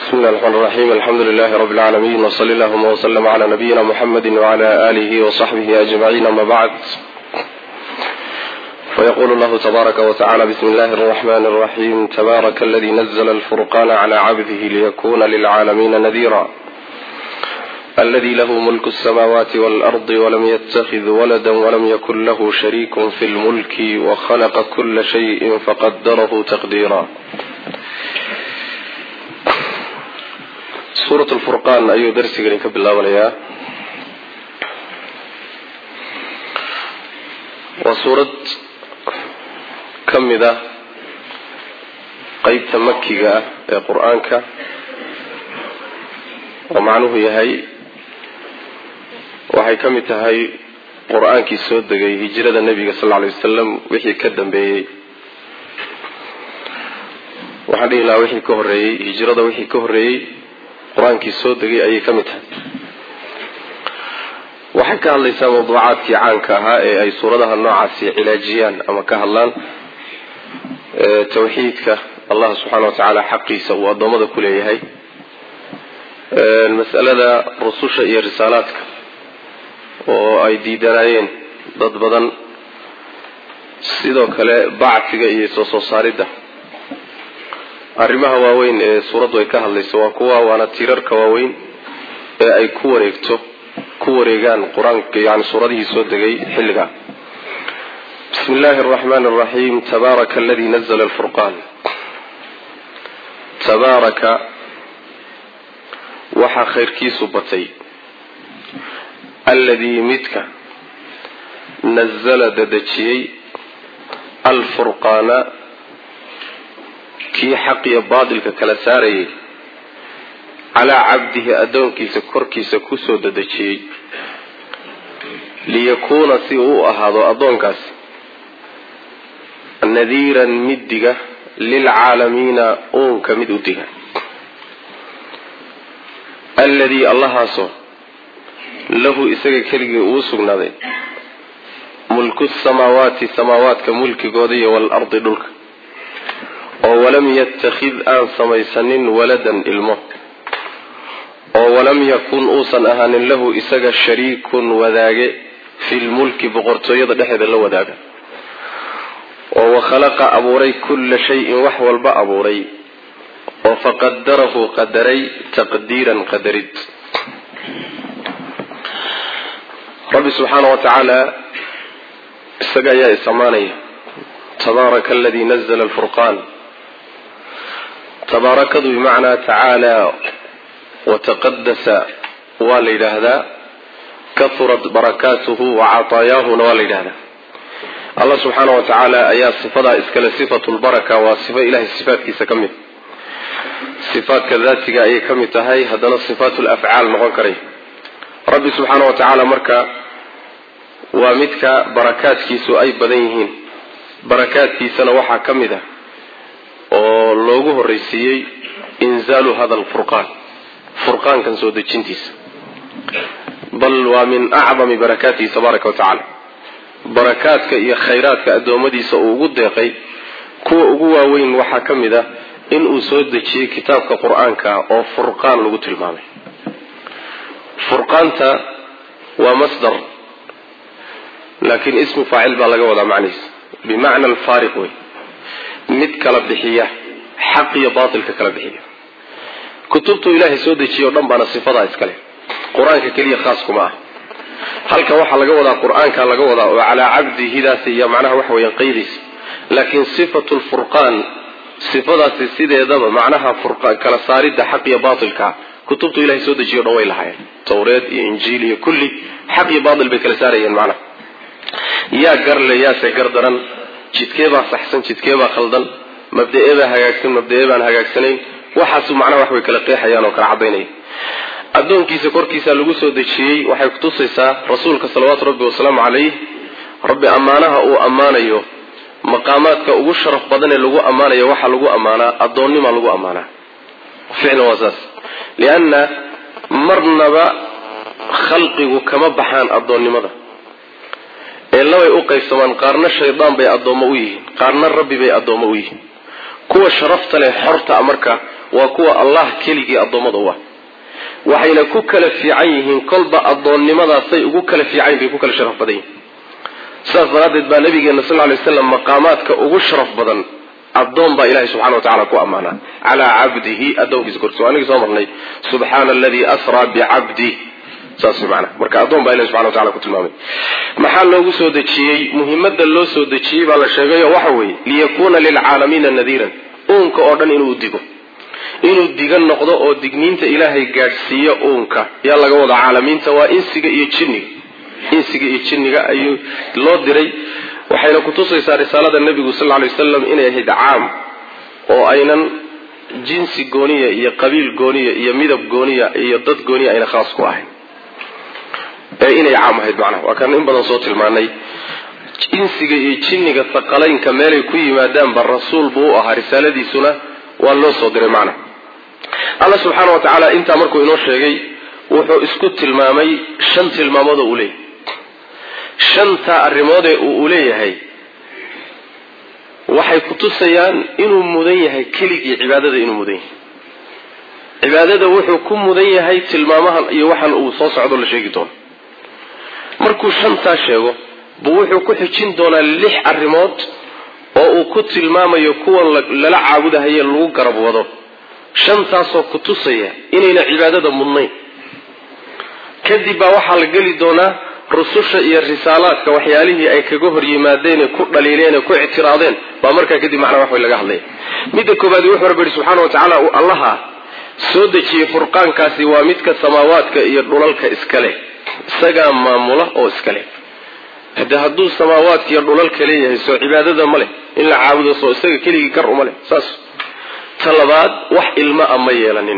بسم الله الرحمن الرحيم الحمد لله رب العالمين وصلى اللهم وسلم على نبينا محمد وعلى آله وصحبه أجمعين أما بعد فيقول الله تبارك وتعالى بسم الله الرحمن الرحيم تبارك الذي نزل الفرقان على عبده ليكون للعالمين نذيرا الذي له ملك السماوات والأرض ولم يتخذ ولدا ولم يكن له شريك في الملك وخلق كل شيء فقدره تقديرا سورة الفرقان أيو درسي قرين كبالله وليا وسورة كم ذا قيب تمكيك يا قرآنك ومعنوه يهي waxay ka mid tahay quraanki soo degay hijrada nabiga sallallahu alayhi wasallam wixii ka dambeeyay waxa dhigay wixii ka horeeyay hijrada wixii ka horeeyay quraanki soo degay ayay ka mid tahay waxa ka hadlaysaa mawduucaadkii caanka ahaa ee ay suuradaha noocaasi cilaajiyaan ama ka hadlaan tawxiidka Allah subhanahu wa ta'ala xaqiisa uu adoomada ku leeyahay mas'alada rususha iyo risalaadka oo ay diidanayeen dad badan sidoo kale bactiga iyo soo saaridda arrimaha waaweyn ee suuradu ay ka hadlayso waa kuwa waana tirarka waaweyn ee ay ku wareegaan quraanka yani suuradihii soo degay xilliga bismillaahir rahmaanir rahiim tabaaraka alladhi nazzala al-furqan tabaaraka waxa khayrkiisu batay الذي متك نزل ددجي الفرقان كي حقي باطل كلا ساري على عبده أدونكي سكركي سكوسو ددجي ليكون سيئو هذا أدونكاس نذيرا مدقة للعالمين أونك مدودها الذي الله سو له إساق كلغي وسغنادي ملك السماوات سماوات كملك غودي والأرض دلك ولم يتخذ آن سميسن ولدا إلمه ولم يكن أوسا أهان له إساق شريك وذاق في الملك بغرطية دحيد الله وذاق وخلق أبوري كل شيء وحو الباء أبوري وفقدره قدري تقديرا قدرت رب سبحانه وتعالى استقايا إسماني تبارك الذي نزل الفرقان تبارك بمعنى تعالى وتقدس والد هذا كثرت بركاته وعطاياه والد هذا الله سبحانه وتعالى أيا صفة إسكال صفة البركة وصفة إله الصفات كيس كمي صفات كذاتك أي كمي تهي هذا صفات الأفعال مغنكري رب سبحانه وتعالى مركا ومدك بركات كيسو أي بدنيهين بركات كيسنا وحا كمده ولوغوه الرئيسي إنزال هذا فرقان كان سودة جنتيس بل ومن أعظم بركاته تبارك وتعالى بركاتك إيا خيراتك أدومدي سأوغد يقي كو أقوى وين وحا كمده إن أسودة كتابك قرآنك أو فرقان لغت المامي فرقانتا ومصدر لكن اسم فاعل بلغه ولا معنيس بمعنى الفارق مد كلا بخيه حق يا باطل كلا بخيه كتبت الهي سودجي ودن بana sifada iskale quraanka kaliya khaas kuma halka waxa laga wadaa quraanka laga wadaa oo ala abdihi daasi ya macnaha wax weeyaan qeydis laakiin sifatul furqan sifadaasi sideedaba macnaha furqan kala saarida xaq iyo baatilka كتبت إلهي سودجي ودوي لها توراة إنجيل كل حق باطل بكالساريين معنا يا قرل يا سيقر درن جدكيبا صحسن جدكيبا خلدن مبدئيبا هاقاكسن مبدئيبا هاقاكسنين وحاسو معنا وحوي كالقيا حيانا وكالعبيني أدون كيسا كور كيسا لغو سودجي وحي كتوسيسا رسولك صلوات ربي والسلام عليه ربي أمانها أو أمانيو مقاماتك أو شرف بدن لغو أمانيو وحا لغو أمانا أدوني ما لغو أمانا فعلا واساس لأن مرنبا خلقه كما بحان أدوني ماذا إلا ويقوقي سمان قارنا الشيطان بي أدومويه قارنا الرب بي أدومويه كوا شرفت له حرت أمرك وكوا الله كلي الضمض هو وحين كوكل في عينهم قلب الضن ماذا صي كوكل في عين بكوكل شرف بدين سافرت بالنبي صلى الله عليه وسلم مقامات كأشرف بدن الضم بإله سبحانه وتعالى كأمانة على عبده الدوم يذكر سؤالك زمرني سبحان الذي أسرى بعبده ساسي معنا مركا الضم بإله سبحانه وتعالى كتلمامي محل لو سودتشي مهمة لو سودتشي على شيء وحوي ليكون للعالمين نذيرا أونك أردن إنه ديجو inuu digan noqdo oo digniinta ilaahay gaarsiiyo uunka yaa laga wada caalamiinta waa insiga iyo jinniga ayuu loo diray waxayna ku tusaysaa risaalada nabiga sallallahu alayhi wasallam inay ahayd caam oo aynan jinsi gooniya iyo qabiil gooniya iyo midab gooniya iyo dad gooniya ayna khaas ku ahayn inay caam ahayd macnaha waa kan in badan soo tilmaanay insiga iyo jinniga taqalaynka meelay ku yimaadaan bar rasuul buu ahaa risaaladiisuna waa loo soo diray macnaha Allah subhanahu wa ta'ala inta markuu inoo sheegay wuxuu isku tilmaamay shan tilmaamood oo leeyahay shanta arrimood ee uu leeyahay waxay ku tusayaan inuu mudan yahay keligii cibaadada inuu mudan yahay cibaadada wuxuu ku mudan yahay tilmaamahan iyo waxan uu soo socdo la sheegi doono markuu shanta sheego buu wuxuu ku xijin doonaa 6 arrimood oo uu ku tilmaamayo kuwa lala caabudahay lagu garab wado shantaasoo ku tusaya inayna cibaadada mudnayn kadib baa waxaa la geli doonaa rususha iyo risaalaadka waxyaalihii ay kaga hor yimaadeen ku dhaliileen ku ictiraadeen baa markaa kadib macna wax way laga hadlay midda koobaad wuxuu rabbi subhanahu wa ta'ala allaha soo dejiyay furqaankaasi waa midka samaawaadka iyo dhulalka iskale isaga maamula oo iskale hadduu samaawaadka iyo dhulalka leeyahay soo cibaadada ma leh in la caabudo soo isaga keligii kar uma leh saas talabaad wax ilma ama yeelanin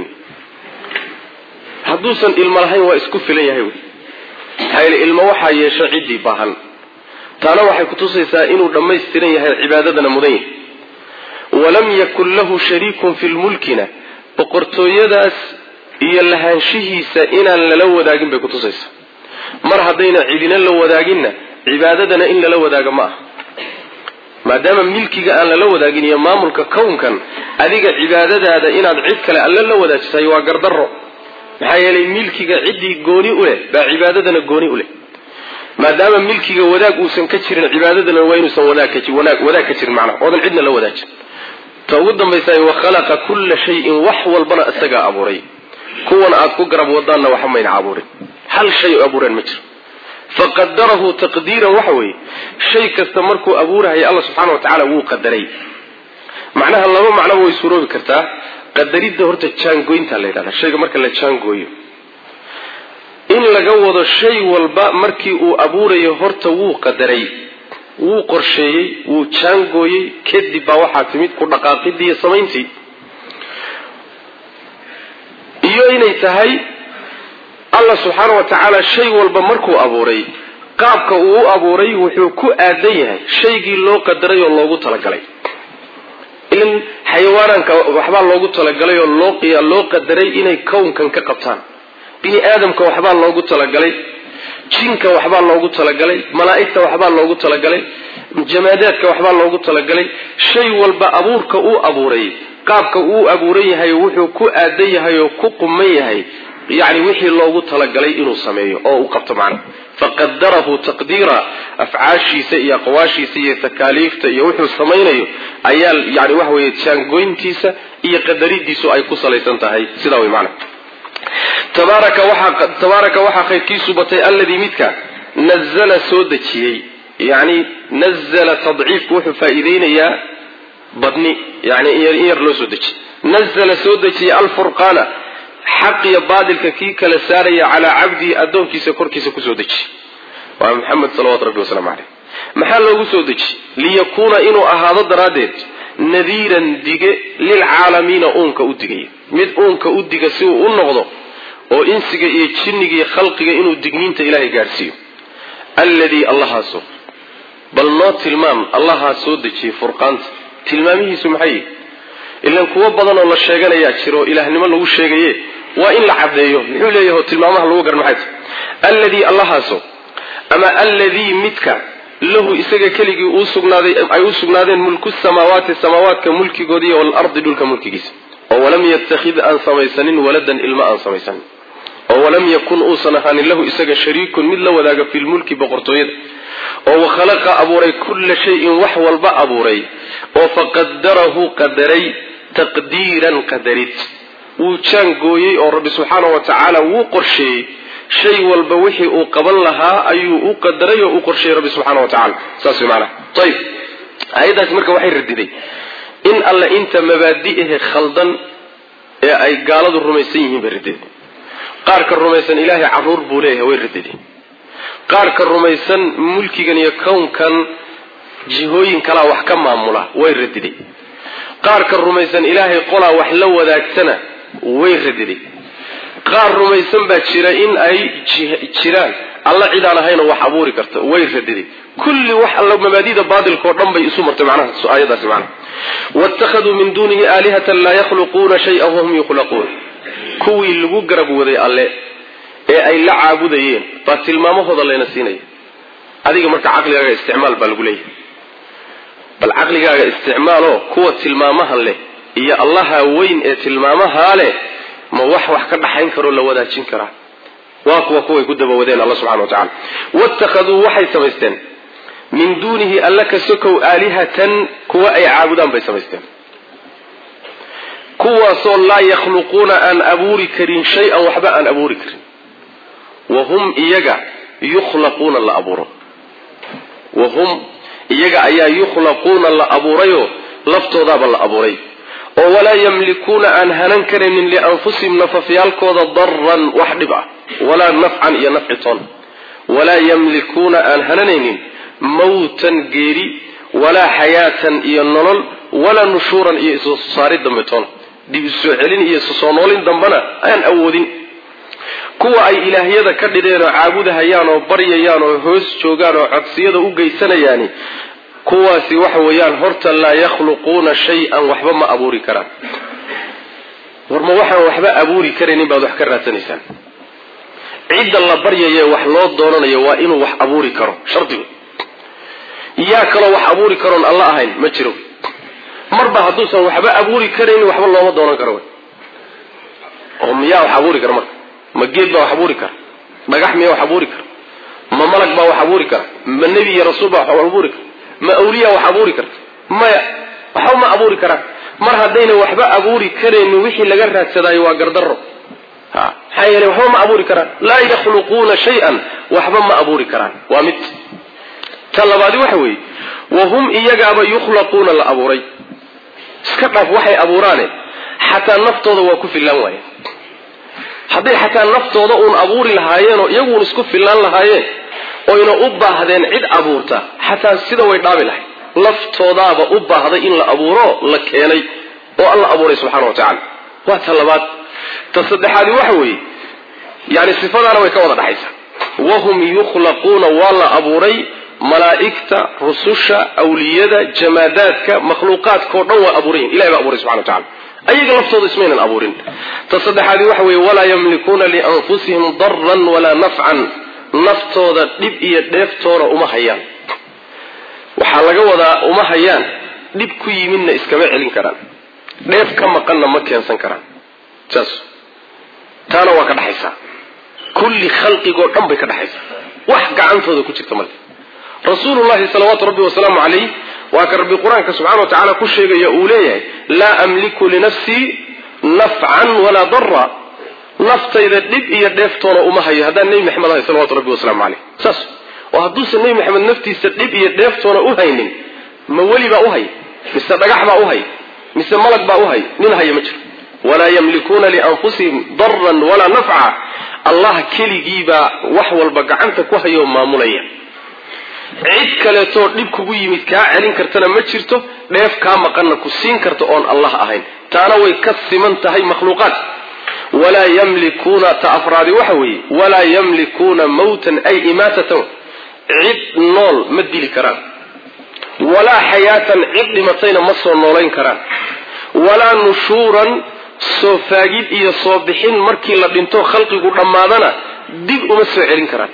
hadduusan ilma lahayn waa isku filan yahay hayl ilma waxa yeesho cidii baahan taana waxay ku tusaysaa inuu dhameystiran yahay cibaadadana mudan walam yakul lahu shariikun fil mulkina boqortooyadaas iyo lahaanshihiisa inaan lala wadaagin bay ku tusaysaa mar haddayna cidina la wadaaginna cibaadadana in lala wadaaga ma aha maadaama milkiga aan lala wadaagin iyo maamulka kownkan adiga cibaadadaada inaad cid kale alla la wadaajisay waa gardarro maxaa yeelay milkiga cidii gooni u leh baa cibaadadana gooni u leh maadaama milkiga wadaag uusan ka jirin cibaadadana waa inuusan wadaag ka jirin macnaha oodan cidna la wadaajin ta ugu dambaysa wa khalaqa kulla shay'in wax walbana isaga abuuray kuwan aad ku garab wadaana waxa mayna abuurin hal shay abuuran ma jiro faqaddarahu taqdiran waxaway shay kasta markuu abuurahay Allah subhanahu wa ta'ala wuu qadaray macnaha laba macno way suuroobi kartaa qadarida horta jaangoynta la yiraahdo shayga marka la jaangooyo in laga wado shay walba markii uu abuurayo horta wuu qadaray wuu qorsheeyay wuu jaangooyay kadib baa waxa timid ku dhaqaaqidii samayntii iyo inay tahay Allah subhanahu wa ta'ala shay walba markuu abuuray qaabka uu abuuray wuxuu ku aadan yahay shaygii loo qadaray oo loogu talagalay in xayawaanka waxba loogu talagalay oo loo qadaray inay kownkan ka qabtaan bini aadamka waxba loogu talagalay jinka waxba loogu talagalay malaa'ikta waxba loogu talagalay jamaadaadka waxba loogu talagalay shay walba abuurka uu abuuray qaabka uu abuuray yahay wuxuu ku aadan yahay oo ku quman yahay يعني وحي الله تلقلي إنه سميه أو قبط معنا فقدره تقديرا أفعاشي سيئة قواشي سيئة تكاليف يوحي السمينيو أيال يعني وحوي يتشانقوين تيسا إيا قدري ديسو أي قصة ليسانتهي سيداوي معنا تبارك وحا خير كيسو بطي الذي متك نزل سودتي يعني نزل تضعيف وحو فائدين يا بدني يعني إير لو سودتي نزل سودتي الفرقانة حق يبادل كي كلا سارية على عبدي أدوم كيسا كور كيسا كسودج ومحمد صلوات ربي وسلام عليه محل لو كسودج ليكون إنو أهذا درادت نذيرا ديجي للعالمين أونك أدقي مد أونك أدقي سوء النغضو وإنسك يتشنك خلقك إنو دقنينت إلهي قارسيو الذي الله سو بل ما تلمام الله سودج فرقانت تلمامه سمحي إلا كوا بدن الله شيغان يا جيرو إلهنimo lagu sheegaye waa in la cadeeyo wuxuu leeyahay tilmaamaha lagu garmaxay alladhi allah haso ama alladhi midka lahu isaga kaligi uu sugnaaday ay u sugnaadeen mulku samaawaati samaawaadka mulkigoodii wal ardi dhulka mulkigiisa ولم يتخذ أن سميسن ولدا إلما أن سميسن ولم يكن أوصنهان له إساق شريك من لو ذاك في الملك بقرطويد وخلق أبوري كل شيء وحوى الباء أبوري وفقدره قدري تقديرا قدريت وكان قوي رب سبحانه وتعالى وقرشي شيء والبوحي وقبل لها أي وقدري وقرشي رب سبحانه وتعالى ساسي معنا. طيب هيدا اسمك وحي الرددي إن الله إنت مبادئه خلدا أي قالوا الرميسيين بالرددي قارك الرميسان إلهي عرور بوليه ويرددي قارك الرميسان ملكي كان يكون كان جهوين كلا وحكم معمولا ويرددي قارك الرميسان إلهي قلا وحلو ذاك سنة ويرددي قار الرميسان باتشيرين أي جيران الله عيد على هينا وحبوري كرت ويرددي كل واحد الله مبادئ بعض القرآن بيسمرت معنا سؤال ده سمعنا واتخذوا من دونه آلهة لا يخلقون شيئا وهم يخلقون كوي اللي قربوا ذي الله أي لا عابدين فالتلمامه هذا اللي نسيني هذه مرت عقلي استعمال بالقلي بالعقل استعماله قوة تلمامه اللي هي الله وين تلمامه له ما وح كذا حينكروا لو وده تنكره واقوى كوي قد بودين الله سبحانه وتعالى واتخذوا وحي سمستن من دونه ألك سكوا آلهة كوا أي عابدان بيسمستن كوا صول لا يخلقون أن أبوري كرين شيئا وحبا أن أبوري كرين وهم إيجا يخلقون لأبورا وهم إيجا أيا يخلقون لأبوريو لفتو ذاب لأبوري ولا يملكون أن هننكرين لأنفسهم نففيالكو ضرا وحدبا ولا نفعا إيا نفعطان ولا يملكون أن هننين موتا جيري ولا حياة إيا النلل ولا نشورا إيا صاري دمتون دي بسوحلين إيا سصونولين دمبنا أين أودين كوا أي إلهية كردين عابودها يانو بريا يانو هوس جوغانو عقسية وقيسنا يعني كوا سيوحويان هرتا لا يخلقون شيئا وحبا ما أبوري كران ورما وحبا أبوري كرين بعد حكرات نسان عيد الله بريا يا وحلوط دوننا يا وإنو وح أبوري كرو شرطي إياك لو وح أبوري كرون الله هين ما تشرو مربع هدوسا وحبا أبوري كرين وحبا الله ما دونا كرون هم يا وح أبوري كرم ما جيب با وح أبوري كر ما جحمي وح أبوري كر ما ملك با وح أبوري كر ما النبي يا رسول با وح أبوري كر ما أولياء وح أبوري كر ما وحو ما أبوري كر مر هدين وحبا أبوري كرين وحي لجرت سداي وقردره حيالي وحبا ما أبوري كران لا يخلقون شيئا وحبا ما أبوري كران وامت تلبادي وحوي وهم إيجابا يخلقون الأبوري سكتنا وحي أبوراني حتى نفتوض وكف الله وين حتى نفتوض أن أبوري لهايين يقول اسكف الله لهايين وإن أبا هذين عد أبورتا حتى السيدة ويدعب له لفتوض أبا هذا إن لأبورا لكيني والله أبوري سبحانه وتعالى وتلباد تصدح هذه وحوي يعني صفاتنا ويكوضا حيثا وهم يخلقون والله أبوري ملائكة رسوشة أولياء جمادات مخلوقات كورنوا أبورين إلى أبوري سبحانه وتعالى أي لفظ اسمين الأبورين تصدح هذه وحوي ولا يملكون لأنفسهم ضرا ولا نفعا نفتوضا دبئية دفتورا أمهيان وحالك وضا أمهيان دبكي منا إسكماع لنكران دف كما قلنا مكيان سنكران جاس تانا وكذا حيسا كل خلق يقول أم بكذا حيسا وحق عنه ذا كتير تمل رسول الله صلوات ربي وسلامه عليه وأكرر بالقرآن سبحانه وتعالى كل شيء يقوليه لا أملك لنفسي نفعا ولا ضرا نفط إذا دب يدفتون أمهي هذا النبي محمد صلوات ربي وسلامه عليه ساس وهدوس النبي محمد نفتي سدب يدفتون أهين مولي بأهي مثل دقح بأهي مثل ملك بأهي ننهي مجر ولا يملكون لأنفسهم ضرا ولا نفعا الله كلي جيبا وحوى البقعنتك وهي يوم ما مليا عيد كالتور لبكو يميد كاعلين كرتنا مجرته ليف كاما قلنا كسين كرتون الله أهين تانوي كسمن تهي مخلوقات ولا يملكون تأفراد وحوي ولا يملكون موتا أي إماتة عيد نول مدي لكران ولا حياة عيد لمتين مصر نولين كران ولا نشورا سوفاجد إيا صوبحين مركي لبنتو خلقي قد رمادنا ديب أمسوا عيرين كران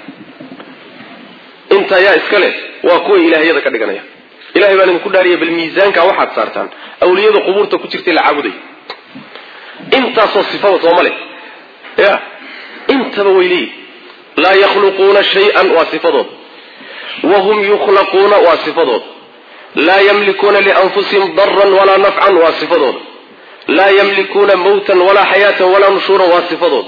انت يا اسكالي واكوي إلهي ذا كدقنا إلهي بان نكون داريا بالميزان كواحد صارتان أولياء ذا قبورتا كتيرتي العابدي intaasoo sifada soomale ya intaba weyli laa yakhluquuna shay-an waa sifadood wahum yukhlaquuna waa sifadood laa yamlikuuna lianfusihim daran walaa nafcan waa sifadood laa yamlikuuna mawtan walaa xayaatan walaa nushuuran waa sifadood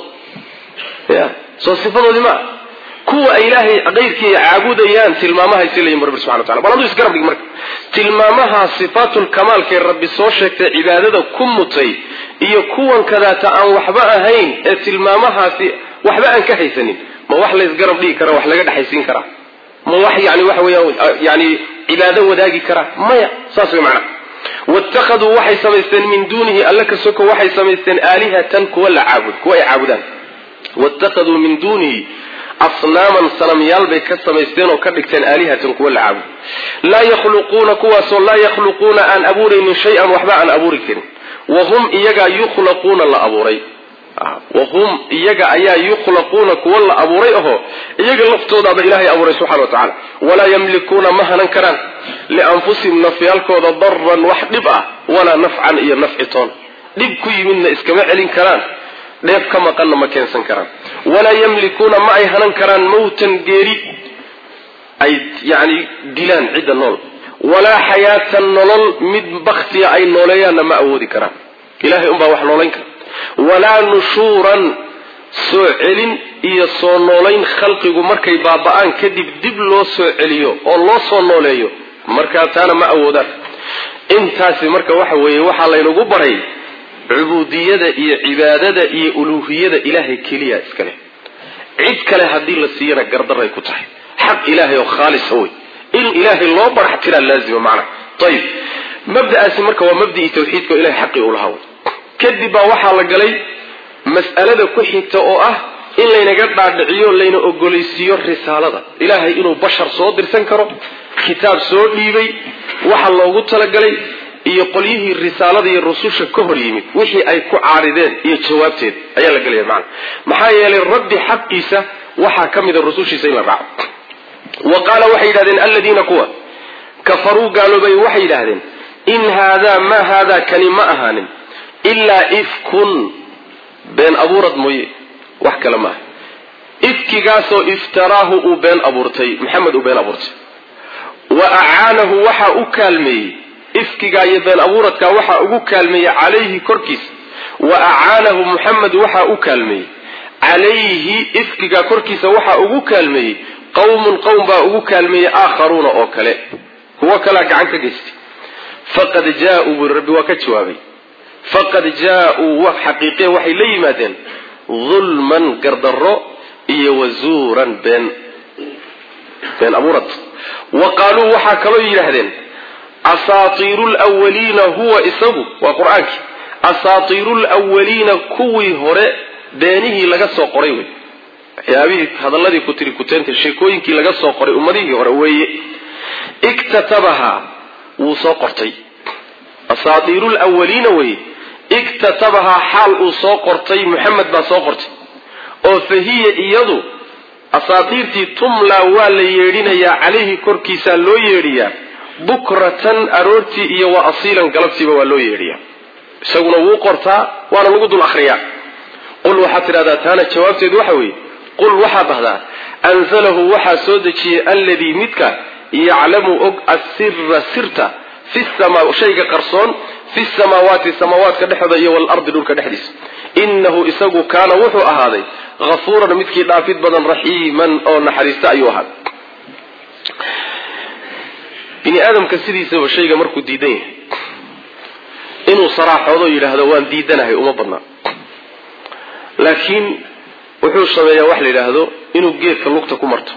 ya soo sifadoodii maa kuwa ay ilaahay qayrkii caabudayaan tilmaamaha isleeyihiin rabbi subhanahu wa ta'ala baladu isgarab dhig marka tilmaamaha sifaatul kamaalka rabbi soo sheegtay cibaadada ku mutay iyo kuwan kadaata aan waxba ahayn ee tilmaamahaasi waxba aan ka haysanin ma wax la isgarab dhigi kara wax laga dhaxaysiin kara ma wax waxa weeyaan yani cibaado wadaagi kara maya saas way macna wattakhaduu waxay samaysteen min duunihi alla ka soko waxay samaysteen aalihatan kuwa la caabud kuwa ay caabudaan wattakhaduu min duunihi asnaaman sanamyaal bay ka samaysteen oo ka dhigteen aalihatan kuwa la caabud laa yakhluquuna kuwaasoo laa yakhluquuna aan abuuraynin shay-an waxba aan abuuri karin wahum iyaga yukhlaquuna la abuuray wahum iyaga ayaa yukhlaquuna kuwa la abuuray aho iyaga laftoodaaba ilaahay abuuray subxana wa tacaala walaa yamlikuuna ma hanan karaan lianfusihim nafyaalkooda daran wax dhib ah walaa nafcan iyo nafci toon dhib ku yimidna iskama celin karaan dheef ka maqanna ma keensan karaan walaa yamlikuuna ma ay hanan karaan mawtan geeri ay yani dilaan cidda nool walaa xayaatan nolol mid baktiya ay nooleeyaanna ma awoodi karaan ilahay unbaa wax noolayn kara walaa nushuuran soo celin iyo soo noolayn khalqigu markay baaba'aan kadib dib loo soo celiyo oo loo soo nooleeyo markaa taana ma awoodaan intaasi marka waxa weeye waxaa laynagu baray cubuudiyada iyo cibaadada iyo uluuhiyada ilaahay keliya iskale cid kale haddii la siiyana gardaray ku tahay xaq ilaahay oo khaalis wey in ilaahay loo barax tiraa laazima macna ayib mabda'aasi marka waa mabda'ii tawxiidka oo ilahay xaqii u lahaa kadib baa waxaa la galay mas'alada ku xigta oo ah in laynaga dhaadhiciyo layna ogolaysiiyo risaalada ilaahay inuu bashar soo dirsan karo kitaab soo dhiibay waxa loogu talagalay iyo qolyihii risaalada iyo rususha ka hor yimid wixii ay ku caarideen iyo jawaabteed ayaa la galaya macna maxaa yeelay rabbi xaqiisa waxaa ka mid a rusushiisa in la raaco wa qaala waxay yidhahdeen aladiina kuwa kafaruu gaaloobay waxay yidhahdeen in haadaa ma haadaa kani ma ahaanin ilaa ifkun been abuurad mooye wax kale maaha ifkigaasoo iftaraahu uu been abuurtay maxamed uu been abuurtay wa acaanahu waxaa u kaalmeeyey ifkigaa iyo been abuuradkaa waxaa ugu kaalmeeyey calayhi korkiisa wa acaanahu muxamed waxaa u kaalmeeyey calayhi ifkigaa korkiisa waxaa ugu kaalmeeyey qawmun qowm baa ugu kaalmeeyey aakharuuna oo kale kuwo kalea gacan ka geystay faqad jaa-uu buri rabbi waa ka jawaabay faqad jaa-uu xaqiiqe waxay la yimaadeen dulman gardarro iyo wazuuran been abuurad wa qaaluu waxaa kaloo yidhaahdeen asaatiiru lwaliina huwa isagu waa qur-aankii asaatiiru lwaliina kuwii hore beenihii laga soo qoray wey waxyaabihii hadalladii ku tiri kuteenta sheekooyinkii laga soo qoray ummadihii hore weeye iktatabahaa wuu soo qortay asaatiiru lwaliina weye iktatabahaa xaal uu soo qortay muxamed baa soo qortay oo fahiya iyadu asaatiirtii tumlaa waa la yeedhinayaa calayhi korkiisaa loo yeedhiyaa bukratan aroortii iyo wa asiilan galabtiiba waa loo yeedhiyaa isaguna wuu qortaa waana lagu dul akhriyaa qul waxaad tidhahdaa taana jawaabteedu waxa weeye qul waxaad dhahdaa anzalahu waxaa soo dejiyey alladii midka yaclamu og asira sirta shayga qarsoon fi samaawaati samaawaadka dhexdooda iyo waalardi dhulka dhexdiisa inahu isagu kaana wuxuu ahaaday hafuuran midkii dhaafid badan raxiiman oo naxariista ayuu ahaaday bini aadamka sidiisaba shayga markuu diidan yahay inuu saraaxoodo yidhaahdo waan diidanahay uma badnaa laakiin wuxuu sameeyaa wax la yidhaahdo inuu geedka lugta ku marto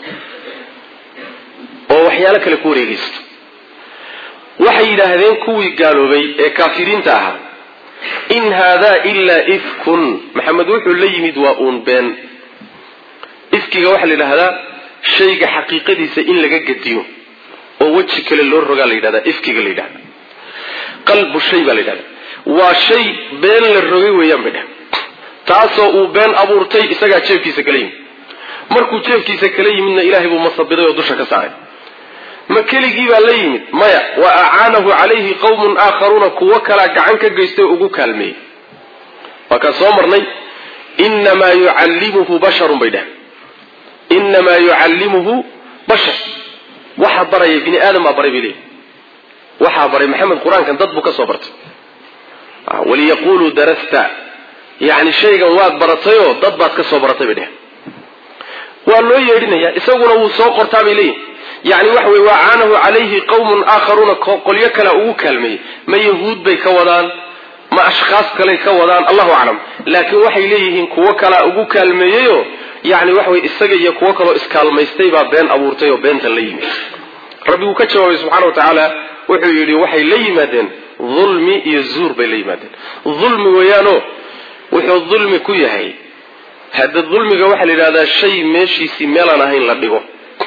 oo waxyaalo kale ku wareegaysto waxay yidhaahdeen kuwii gaaloobay ee kaafiriinta ahaa in haadaa ilaa ifkun maxamed wuxuu la yimid waa uun been ifkiga waxaa la yidhaahdaa shayga xaqiiqadiisa in laga gediyo oo weji kale loo rogaa la yidhahdaa ifkiga la yidhahda qalbu shay baa la yidhahdaa waa shay been la rogay weeyaan bay dheh taasoo uu been abuurtay isagaa jeefkiisa kala yimid markuu jeefkiisa kala yimidna ilaahay buu masabiday oo dusha ka saaray ma keligii baa la yimid maya wa acaanahu calayhi qawmun aakharuuna kuwo kalaa gacan ka geystay ugu kaalmeeyey وكان صومرني إنما يعلمه بشر بيده إنما يعلمه بشر waxa baray bini aadam baray bilay waxa baray maxamed quraankan dad buu ka soo bartay wali yaqulu darasta yaani shaygan waad baratay oo dad baad ka soo baratay bidix waa loo yeedinaya isaguna wuu soo qortaa bilay yaani wax way waanahu alayhi qawmun akharuna qolyo kala ugu kalmay ma yahuud bay ka wadaan ma ashkhas kale ka wadaan Allahu a'lam laakiin waxay leeyihiin kuwa kala ugu kalmeeyo يعني وحوي استجى يكوى كلو إسكال ما يستيبا بين أبورتي وبين تليم ربي وكتشوا سبحانه وتعالى وحي وحي ليمدن ظلمي يزور بليمدن ظلم ويانو وحي الظلم كويه هاي هذا الظلم جوحل هذا الشيء ماشي سمالنا هين لبيقه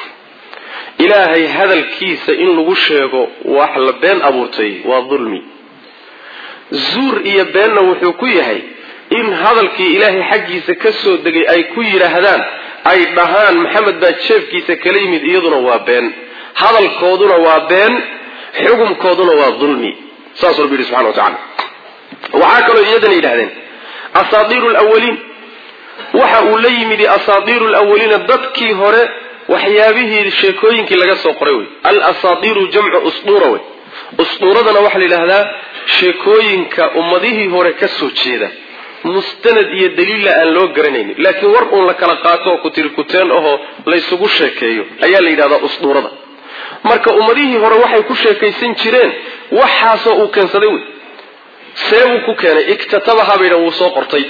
إلهي هذا الكيس إن لغشيقه وحل بين أبورتي وظلمي زور إيا بين وحي كويه هاي إن هذا الكي إلهي حقي سكسو دقي أي كويرة هذان أي دهان محمد باتشيف كي سكليمي إيضنا وابين هذا الكودنا وابين حكم كودنا وظلمي ساسر بيري سبحانه وتعالى وعاكلوا إيضنا إلى هذين أساطير الأولين وحاوليمي دي أساطير الأولين الضدكي هراء وحيابه الشيكوين كي لقصوا قروي الأساطير جمع أسطورة أسطورة وحل إلى هذا شيكوين كأمضيه هراء كسو تشيدا مستند iyo daliil aan loo garanaynin laakiin war uu la kala qaato ku tirkuteen oo la isugu sheekeeyo ayaa la yiraahdaa usduurada marka ummadihii hore waxay ku sheekaysan jireen waxaas oo uu keensaday seebu ku keenay iktatabaha bayna uu soo qortay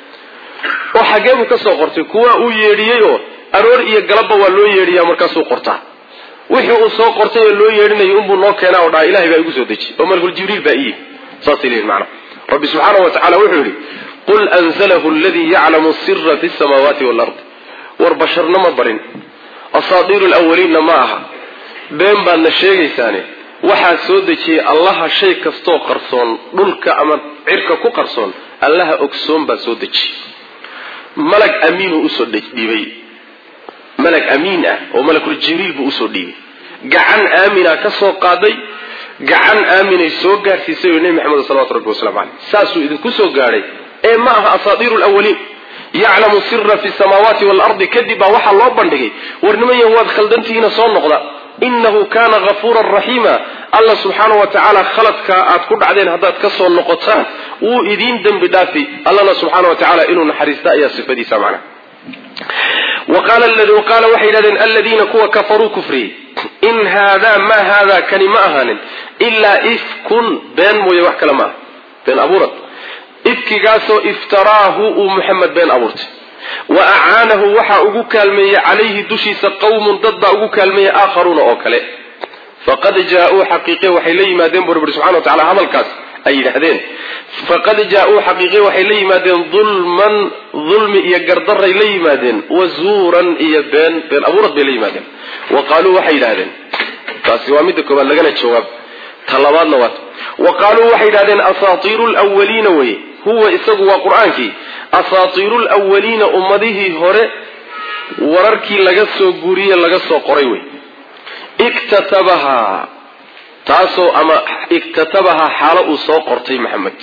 oo xagee uu ka soo qortay kuwa uu yeedhiyay oo aroor iyo galabba waa loo yeedhiyaa markaas uu qortaa wixii uu soo qortay oo loo yeedhinayo inuu noo keenaa oo dhaa ilaahay baa igu soo deji oo malkul jibriil baa ii saasileen macna rabbi subhanahu wa ta'ala wuxuu قل أنزله الذي يعلم السر في السماوات والأرض والبشرنا مبرين أصادير الأولين معها بين بان الشيء ثاني waxaa soo dejiyay Allah shay kasto qarsoon dhulka ama cirka ku qarsoon Allah ogsoon ba soo dejiyay malag amiin uu soo dhibay malag amiin ah oo malakul jibriil buu soo dhibay gacan aamina ka soo qaaday gacan aaminay soo gaarsiisay nabi maxamed sallallahu alayhi wasallam saasuu idinku soo gaaray ee ma aha asaadiru alawwalin ya'lamu sirra fi samawati wal ardi kadiba waxa loo bandhigay warnimayan waad khaldantiina soo noqda innahu kana ghafurar rahima Allah subhanahu wa ta'ala khaladka aad ku dhacdeen hadaad ka soo noqotaan uu idin dambi dhaafi Allah subhanahu wa ta'ala inuu naxariista ayaa sifadiisa macna وقال وحيدا الذين كوا كفروا كفري إن هذا ما هذا كلمة أهان إلا إفك بين موية وحكلمة بين أبورت إفك قاسو افتراه محمد بين أبورت وأعانه وحا أقوك المية عليه دشيس قوم ضد أقوك المية آخرون أوكله فقد جاءوا حقيقي وحيلي ما دين بربر سبحانه وتعالى هذا الكاس أي لحدين فقد جاءوا حقيقي وحيلي ما دين ظلم يقردر إلي ما دين وزورا بين أبورت بإلي ما دين وقالوا وحي لهذين فاسوامدكم أن لقنا الشواب طلبات نوات وقالوا وحي لهذين أساطير الأولين وهي هو إسقوا قرآنك أساطير الأولين أمده هره ورركي لقصوا قوريا لقصوا قريوي اكتتبها تاسو أما اكتتبها حالة سوقرتي محمد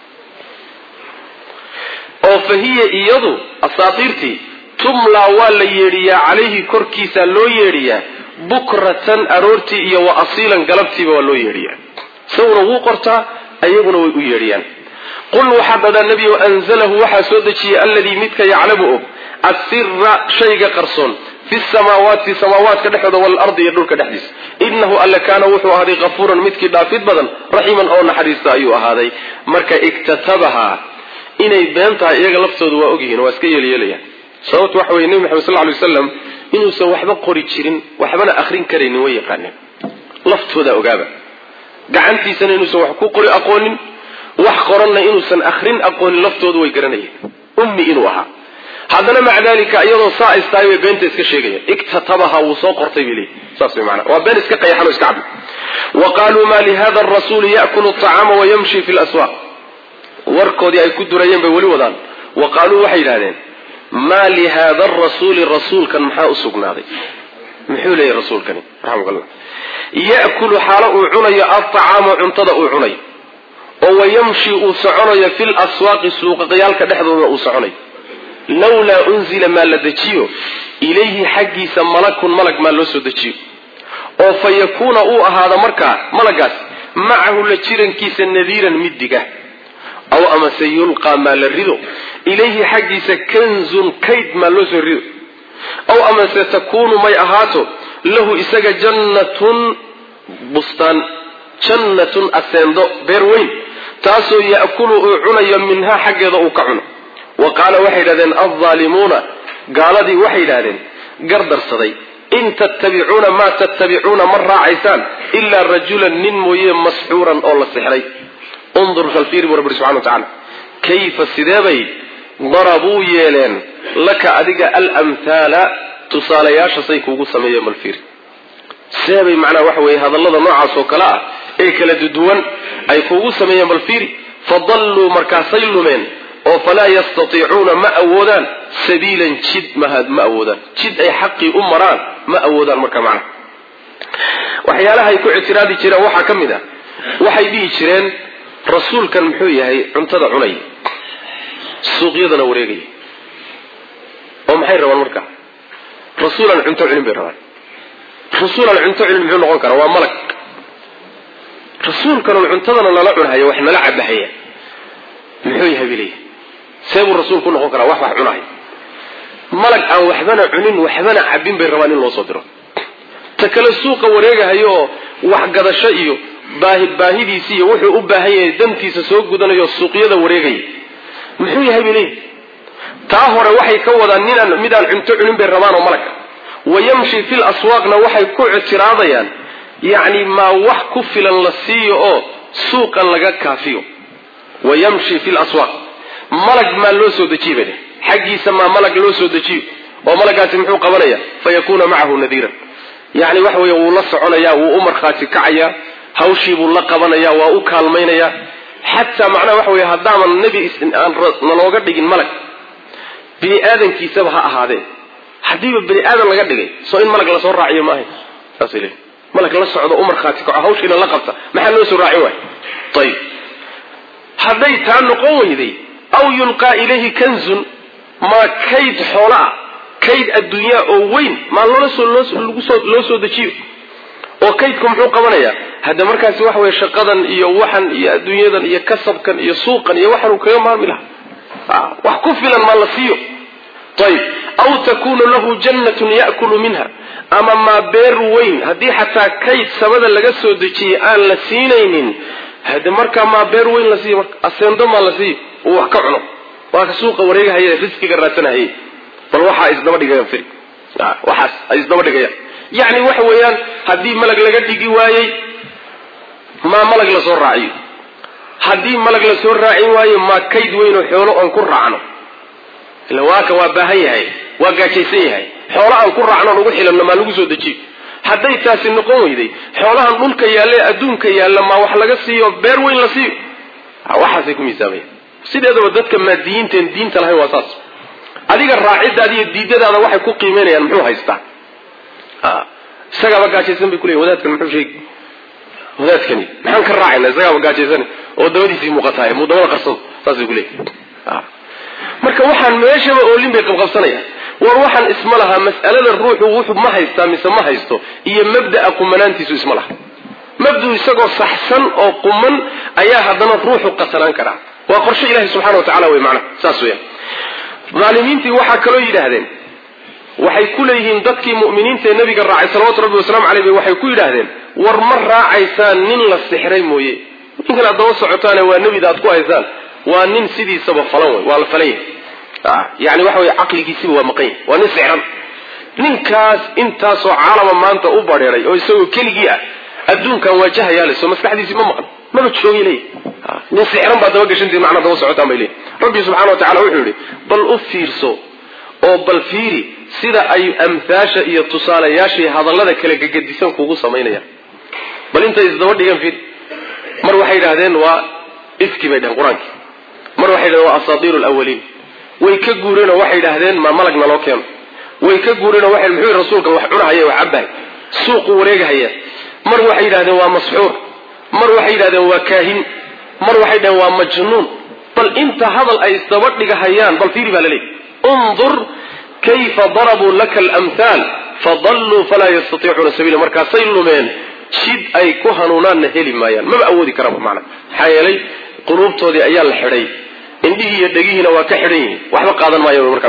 أو فهي إيضو أساطيرتي تملا ولا يريا عليه كركيسا لو يريا بكرة أرورتي إيا وأصيلا قلبتي ولو يريا سورة وقرتا أيضا ويريا قل وحبذا النبي وأنزله وحسودتي الذي متك يعلمه السر شيء قرصون في السماوات كدحد والأرض يدور كدحديث إنه ألا كان وحو هذه غفورا متك دافد بدن رحيما أو نحريسا أيها هذه مركا اكتتبها إني بينتها إيقا لفتود وأقهن واسكي ليليا صوت وحوي النبي محمد صلى الله عليه وسلم إنه سوى وحبا قري تشيرين وحبنا آخرين كرين ويقاني لفتود أقابا قعنتي سنة إنه سوى وحكو قري أقونين وحقرنا إنه سن آخرين أقونين لفتود ويقراني أمي إنوها هذا مع ذلك أيضا صائص تايوي بنت إسكشيغية اكتتبها وصوق قرطبي لي صاصبي معنا وبين إسكاقا يحلو إسكعب وقالوا ما لهذا الرسول يأكل الطعام ويمشي في الأسواق وركو دي أي كدو ريان بيولي وضان وقالوا وحي لهذين ما لهذا الرسول كان محاء السقنا هذه محولي الرسول كان رحمه الله يأكل حاله عني الطعام عنتضأ عني oo yamshi uu soconayo fil aswaaqi suuqayaalka dhexdooda uu soconayo lawla unzila ma la dajiyo ilayhi xaqiisa malakun malag ma loo soo dajiyo oo fayakuna uu ahaada markaa malagaas macahu la jirankiisa nadiiran midiga aw ama sayulqa ma la rido ilayhi xaqiisa kanzun kayd ma loo soo rido aw ama satakunu may ahaato lahu isaga jannatun bustan jannatun asendo beerweyn taasoo yaakulu uu cunayo minha xaggeeda uu ka cuno wa qaala waxay yidhahdeen adzaalimuuna gaaladii waxay yidhahdeen gardarsaday in tattabicuuna maa tattabicuuna ma raacaysaan ilaa rajulan nin mooye masxuuran oo la sixray undur falfiiri buu rabbi subxana wa tacaala kayfa sideebay darabuu yeeleen laka adiga alamthaala tusaalayaasha say kuugu sameeyeen malfiiri sideebay macnaa waxa weeye hadallada noocaas oo kale ah ee kala duwan ay kuugu sameeyeen malfiiri fadalluu markaasay lumeen oo falaa yastatiicuuna ma awoodaan sabiilan jid ma awoodaan jid ay xaqii u maraan ma awoodaan marka macna waxyaalaha ay ku ictiraadi jireen waxaa ka mid ah waxay dhihi jireen rasuulkan muxuu yahay cuntada cunay suuqyadana wareegaya oo maxay rabaan marka rasuulan cunto cunin bay rabaan rasuulan cunto cunin muxuu noqon karaa waa malag rasuulkan cuntadana lala cunayo wax nala cabahaya muxuu yahay bilay seebuu rasuulku noqon karaa wax cunayo malag aan waxbana cunin waxbana cabin bay rabaan in loo soo diro ta kale suuqa wareegahayo wax gadasho iyo baahidiisa iyo wuxuu u baahan yahay dantiisa soo gudanayo suuqyada wareegay muxuu yahay bilay taa hore waxay ka wadaan midaan cunto cunin bay rabaan oo malag wayamshi fil aswaaqna waxay ku ictiraadayaan yani ma wax ku filan la siiyo oo suuqan laga kaafiyo wayamshi fil aswaaq malag ma loo soo dajiibay xaqiisa ma malag loo soo dajiyo oo malagaasi muxuu qabanaya fayakuna ma'ahu nadiran yani wax weeye uu la soconaya uu marxaati kacaya hawshii buu la qabanaya waa u kaalmaynaya hatta macna wax weeye hadama nabi aan looga dhigin malag bini aadankiisaba ha ahaadee hadii bini aadan laga dhigay soo in malag la soo raaciyo maahay taasile malag la socdo u marxaati kaco hawshiina la qabta maxaa loo soo raaci waay tayib haday taan noqon weyday aw yulqa ilayhi kanzun ma kayd xoolaa kayd adduunya oo weyn ma loo soo dajiyo oo kaydku muxuu qabanaya hada markaas wax weey shaqadan iyo waxan iyo adduunyadan iyo kasabkan iyo suuqan iyo waxan kaga maarmi laha wax ku filan ma la siiyo tayib aw takunu lahu jannatun yaakulu minha ama ma beer weyn hadii xataa kayd sabada laga soo dajiyay aan la siinaynin hada marka ma beer weyn la siiyo asendo ma la siiyo oo wax ka cuno waa ka suuqa wareegaya riskiga raadsanayay bal waxa isdaba dhigayaan firi waxa isdaba dhigayaan yani waxa weeyaan hadii malag laga dhigi waayay ma malag la soo raaciyo hadii malag la soo raacin waayo ma kayd weyn oo xoolo aan ku raacno ila waaka waa baahan yahay waa gaajaysan yahay xoolo aan ku raacno ugu xilanno ma lagu soo dajiyo haday taasi noqon weyday xoolahan dhulka yaale adduunka yaala ma wax laga siiyo beer weyn la siiyo waxaasay ku miisaamay sideedaba dadka maadiyiinteen diinta lahayn waa saas adiga raacidaada iyo diidadaada waxay ku qiimeynayaan muxuu haystaa isaga gaajaysan bay kulay wadaadkan muxuu sheegay wadaadkani maxaan ka raacayna isaga gaajaysan oo dawadiisii muuqataay mudawada qarsan taasay kulay marka waxaan meeshaba oo limbay qabsanayaan war waxaan isma laha mas'alada ruuxu wuxuu ma haystaa mise ma haysto iyo mabda'a qumanaantiisu isma laha mabdu isagoo saxsan oo quman ayaa hadana ruuxu qasanaan kara waa qorshe ilaahay subxaanahu wa ta'ala way macna saas weeyaan zaalimiintii waxa kale yiraahdeen waxay ku leeyihiin dadkii mu'miniinta ee nabiga raacay sallallahu alayhi wasallam waxay ku yiraahdeen war ma raacaysaan nin la sixray mooyee ninkan aad daba socotaan waa nabiga aad ku haysaan waa nin sidiisaba falan way waa la falay yani waxa way aqligiisa waa maqay waa nin sixran ninkaas intaas oo caalama maanta u bareeray oo isagoo keligii ah adduunkan waajahaya la soo maskaxdiisa ma maqan ma joogilay nin sixran baa daba gashantii macna daba socotaan bay leeyahay rabbi subhanahu wa ta'ala wuxuu yiri bal u fiirso oo bal fiiri sida ay amtaasha iyo tusaalayaasha hadallada kala gagadisan kugu sameynayaan bal inta isdaba dhigan fiir mar waxay yiraahdeen waa ifki bay dhahan quraanka mar waxay yiraahdeen waa asaatiirul awwaliin way ka guureen waxay yiraahdeen ma malagna loo keeno way ka guureen waxay muxuu rasuulka wax cunahaya wax cabay suuq wareegahaya mar waxay yiraahdeen waa masxuur mar waxay yiraahdeen waa kaahin mar waxay dhahan waa majnuun bal inta hadal ay isdabadhigahayaan bal fiiri baa laleeyahy undur kayfa darabuu laka alamhaal fadalluu falaa yastatiicuuna sabiila markaasay lumeen jid ay ku hanuunaanna heli maayaan maba awoodi karaba macna maxaa yeelay quluubtoodii ayaa la xidhay indhihii iyo dhegihiina waa ka xidhan yihiin waxba qaadan maayo marka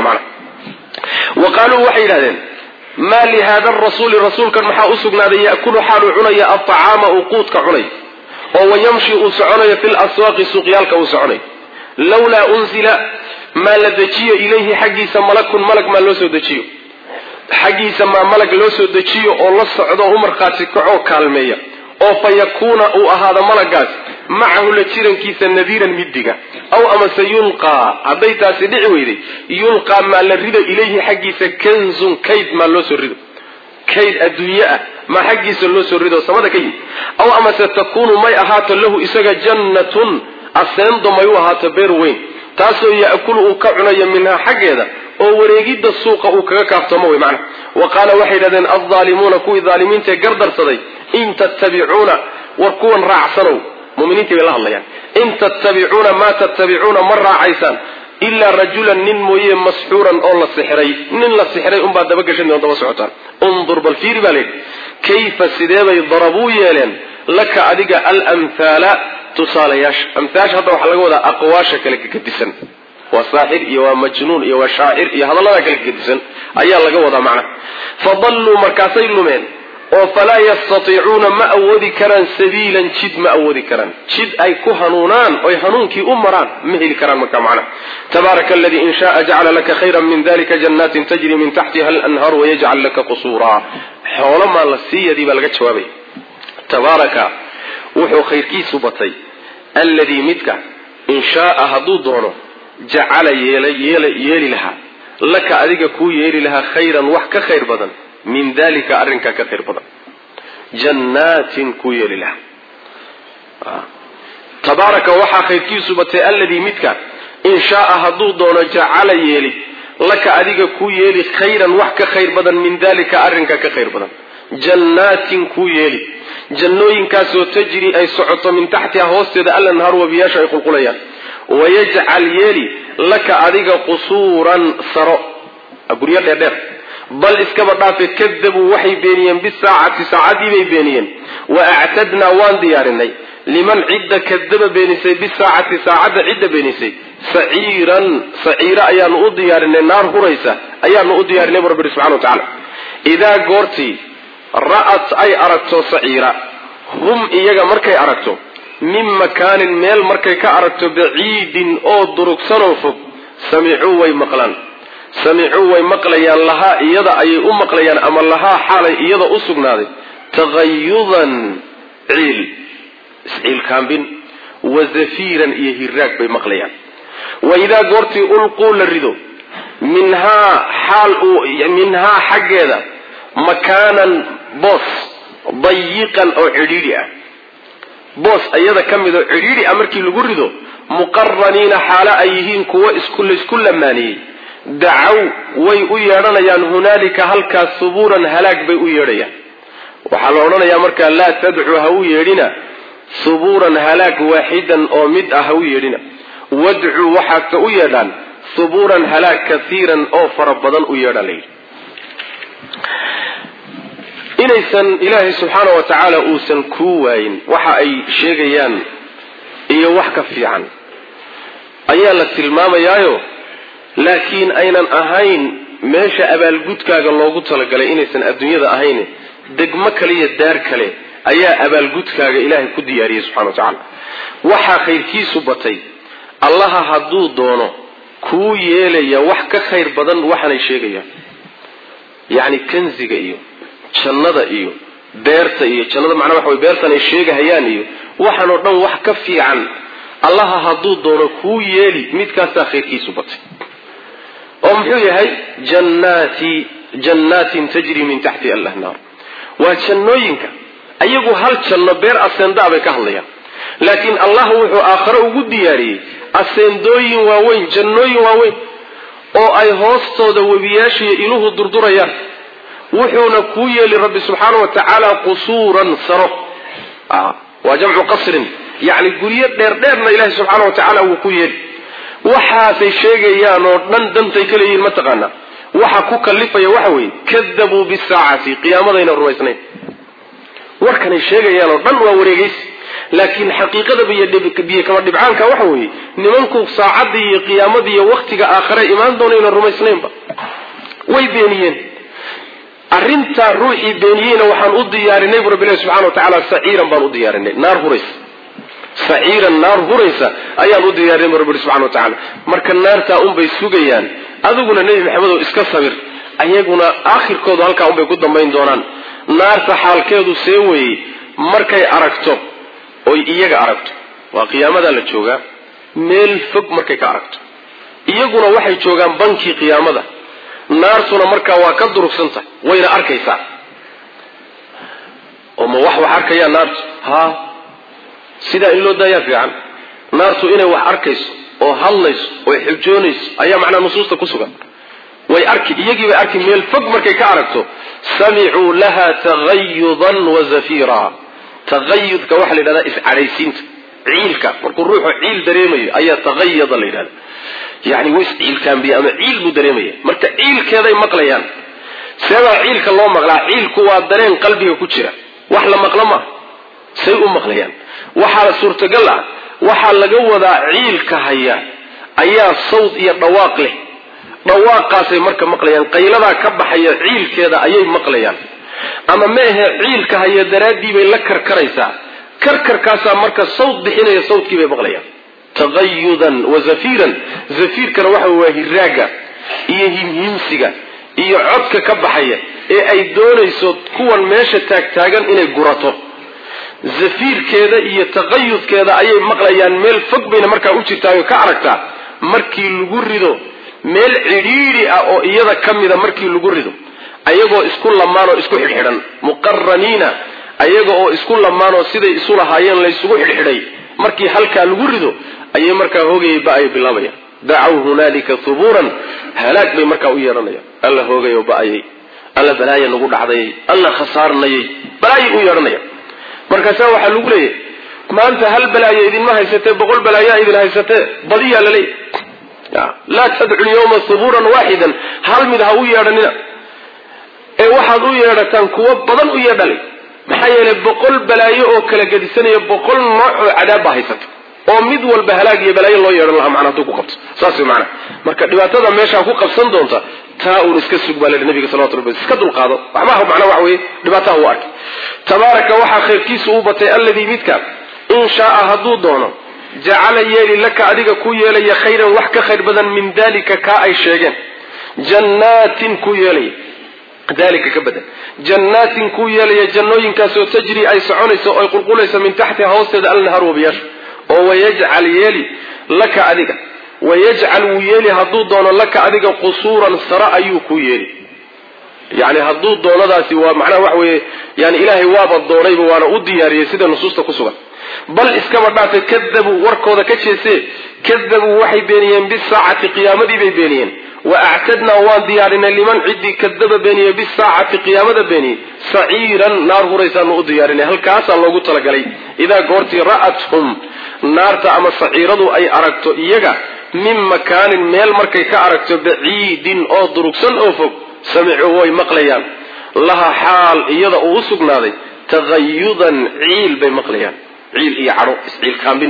macna wa qaaluu waxay yidhahdeen maa lihada arasuuli rasuulkan maxaa u sugnaaday ya'kulu xaaluu cunaya alطacaama uu quudka cunay oo wayamshi uu soconayo fi laswaaqi suuqyaalka uu soconayo lawlaa unzila maa la dejiyo ilayhi xaggiisa malakun malag maa loo soo dejiyo xaggiisa maa malag loo soo dejiyo oo la socdo u markhaati kacoo kaalmeeya oo fa yakuuna uu ahaado malagaas macahu la jirankiisa nadiiran midiga aw amase yulqaa hadday taasi dhici weyday yulqaa maa la rido ilayhi xaggiisa kanzun kayd maa loo soo rido kayd adduunye ah maa xaggiisa loo soo rido samada ka yimid aw amase takuunu may ahaato lahu isaga jannatun aseendo may u ahaato beer weyn taasoo ya'kulu uu ka cunayo minhaa xaggeeda oo wareegidda suuqa uu kaga kaaftoomo wey macna wa qaala waxay yidhahdeen aldaalimuuna kuwii daalimiintae gardarsaday in tattabicuuna war kuwan raacsanow muminiintii bay la hadlayaan in tattabicuuna maa tattabicuuna ma raacaysaan ilaa rajulan nin mooye masxuuran oo la sixiray nin la sixiray unbaad dabagashan doon daba socotaan undur bal fiiri baa layidhi kayfa sideebay darabuu yeeleen laka adiga alamhaala tusaalayaasha amhaasha hadda waxaa laga wadaa aqwaasha kale kagadisan waa saaxir iyo waa majnuun iyo waa shaacir iyo hadallada kale kagadisan ayaa laga wadaa macna fadalluu markaasay lumeen oo falaa yastatiicuuna ma awoodi karaan sabiilan jid ma awoodi karaan jid ay ku hanuunaan oy hanuunkii u maraan ma heli karaan marka macna tabaaraka aladii in shaaa jacala laka khayran min dalika jannatin tajri min taxtiha alanhaaru wayajcal laka qusuura xoolo maa la siiyadii baa laga jawaabay tabaaraka wuxuu khayrkiisu batay alladii midka in shaaa hadduu doono jacala yeeli lahaa laka adiga kuu yeeli lahaa khayran wax ka khayr badan min dalika arrinkaa ka khayr badan jannaatin kuu yeeli lahaa tabaaraka waxaa khayrkiisu batay alladii midka in shaaa hadduu doono jacala yeeli laka adiga kuu yeeli khayran wax ka khayr badan min dalika arrinkaa ka khayr badan jannaatin kuu yeeli jannooyinkaasoo tajri ay socoto min taxtiha hoosteeda alanhaaru wabiyaasha ay qulqulayaan wayajcal yeeli laka adiga qusuuran saro guryo dheerdheer bal iskaba dhaafe kadabuu waxay beeniyeen bisaacati saacadii bay beeniyeen wa actadnaa waan diyaarinay liman cidda kadaba beenisay bisaacati saacadda cidda beenisay saciira ayaanu u diyaarinay naar huraysa ayaanu u diyaarinay bu rabbi subxana wa tacaala idaa goortii ra'at ay aragto saciira hum iyaga markay aragto min makaanin meel markay ka aragto baciidin oo durugsanoo fog samicuu way maqlayaan lahaa iyada ayay u maqlayaan ama lahaa xaalay iyada u sugnaaday tagayudan isciil kaambin wa zafiiran iyo hiraag bay maqlayaan wa idaa goortii ulquu la rido minhaa xaggeeda makaanan boos dayiqan oo cidhiidhi ah boos iyada ka mid oo cidhiidhi ah markii lagu rido muqaraniina xaalo ay yihiin kuwo laysku lamaaniyey dacaw way u yeedhanayaan hunaalika halkaas subuuran halaag bay u yeedhayaan waxaa la odhanayaa markaa laa tadcu ha u yeedhina subuuran halaag waaxidan oo mid ah ha u yeedhina wadcuu waxaad ka u yeedhaan subuuran halaag kaiiran oo fara badan u yeedhaan layidhi inaysan ilaahay subxaana wa tacaala uusan kuu waayin waxa ay sheegayaan iyo wax ka fiican ayaa la tilmaamayaayo laakiin aynan ahayn meesha abaalgudkaaga loogu talagalay inaysan adduunyada ahayn degmo kale iyo daar kale ayaa abaalgudkaaga ilaahay ku diyaariyey subxana wa tacaala waxaa khayrkiisu batay allaha hadduu doono kuu yeelaya wax ka khayr badan waxaanay sheegayaan yacni kanziga iyo jannada iyo beerta iyo jannada macnaa waxa way beertan ay sheegahayaan iyo waxaan oo dhan wax ka fiican allaha hadduu doono kuu yeeli midkaasaa khayrkiisu batay oo muxuu yahay jannaatin tajri min taxti alanhaar waa jannooyinka ayagu hal janno beer aseendaa bay ka hadlayaan laakiin allah wuxuu aakhare ugu diyaariyey aseendooyin waaweyn jannooyin waaweyn oo ay hoostooda webiyaashiiyo iluhu durdurayaan wuxuuna kuu yeeli rabbi subxaana wa tacaala qusuuran saro waa jamcu qasrin يعني قرية دير إله سبحانه وتعالى وكوير وحاسي شيغيان ودن دنتي كليين ما تقانا waxa ku kalifaya waxa weey kadabu bisaacati qiyaamada rumaysnay warkan sheegayaan oo dhan waa wareegays laakiin xaqiiqada biyo kama dhibcaanka waxa weey nimanku saacadii iyo qiyaamadii iyo waqtiga aakhire imaan doonayna rumaysnaynba way beeniyeen arinta ruuxi beeniyeen waxaan u diyaarinay rabbiga subhanahu wa ta'ala sa'iran baan u diyaarinay naar hurays sa'iran naar huraysa ayaan u diyaarinay rabbiga subhanahu wa ta'ala marka naarta bay sugayaan aduguna nabi maxamed iska sabir ayaguna aakhirkooda halka bay ku dambeyn doonaan naarta xaalkeedu seeway markay aragto oo iyaga aragto waa qiyaamada la jooga meel fog markay ka aragto iyaguna waxay joogaan banki qiyaamada naartuna marka waa ka durugsanta wayna arkaysaa oo ma wax arkaya naartu ha sida in loo daayaa fiican naartu inay wax arkayso oo hadlayso oo xujoonayso ayaa macna nusuusta ku sugan way arki iyagii bay arki meel fog markay ka aragto sami'u laha taghayyudan wa zafira taghayyudka waxa la yiraahdaa iscaraysiinta ciilka markuu ruuxu ciil dareemayo ayaa taghayyada la yiraahdaa yani way ciilkan bi ama ciil buu dareemaya marka ciilkeeday maqlayaan sabab ciilka loo maqlaa ciilku waa dareen qalbiga ku jira wax la maqlo ma say u maqlayaan waxa suurtagal ah waxa laga wadaa ciilka haya ayaa sawd iyo dhawaaq leh dhawaaqaasay marka maqlayaan qaylada ka baxaya ciilkeeda ayay maqlayaan ama meehe ciilka haya daraadii bay la karkaraysaa karkarkaasa marka sawd bixinaya sawdkii bay maqlayaan taghayyudan wa zafiran zafirkana waxa waa hiraaga iyo himhimsiga iyo codka ka baxaya ee ay doonayso kuwan meesha taagtaagan inay gurato zafirkeeda iyo taqayyudkeeda ayay maqlayaan meel fog bayna marka u jirtaayo ka aragtaa markii lagu rido meel cidhiidhi ah oo iyada kamida markii lagu rido ayagoo isku lamaan oo isku xidhxidhan muqarraniina ayagoo oo isku lamaan oo siday isu lahaayeen la isugu xidhxidhay markii halka lagu rido ayay marka hoogay baay bilaabaya da'u hunalika thuburan halak bay marka u yeeranayaan alla hoogayo baay alla balaaya nagu dhacday alla khasaarnay balaay u yeeranaya markaas waxa lagu leeyahay maanta hal balaayo idin ma haysatay 100 balaayo idin haysatay badiya la leeyahay la tad'u yawma thuburan wahidan hal mid ha u yeeranina ee waxaad u yeerataan kuwa badan u yeedhalay maxay yeelay 100 balaayo oo kala gadisanaya 100 nooc oo cadaab haysatay oo mid walba halaag iyo balaayo loo yeeran lahaa macnaheedu ku qabto saas weey macna marka dhibaatada meesha ku qabsan doonta taa uu iska sugbaalay nabiga sallallahu alayhi wasallam iska dulqaado waxba macna wax weey dhibaatada uu arkay tabaaraka waxa khayrkiisu u batay alladii midka in shaa haduu doono jacala yeeli laka adiga ku yeelaya khayran wax ka khayr badan min dalika ka ay sheegeen jannatin ku yeelay dalika ka badan jannatin ku yeelaya jannooyinkaas oo tajri ay soconayso oo qulqulayso min taxta hawsada al-nahar wabiyash oo wayaj'al yeeli laka adiga wayaj'al yeeli haduu doono laka adiga qusuran sara ayuu ku yeeli يعني هدو دولداسي ومعنى وحوي يعني إلهي وابا الدوريب وانا ودياري سيدا نصوصة كسوغا بل اسكبر بعد كذبوا وركوذا كتشيسي كذبوا وحي بينيين بالساعة قيامة بينيين واعتدنا وان ديارنا لمن عدي كذب بيني بالساعة قيامة بيني سعيرا نار هريسان وديارنا هل كاسا الله قلت لك علي إذا قرتي رأتهم نار تعمى سعيرا أي أركتو إيجا من مكان ميل مركي كأركتو بعيد أو دركسن أو فوق سمعوا ويمقليان لها حال إيضا أوسقنا ذي تغيضا عيل بمقليان عيل إيعرو إسعيل كامبين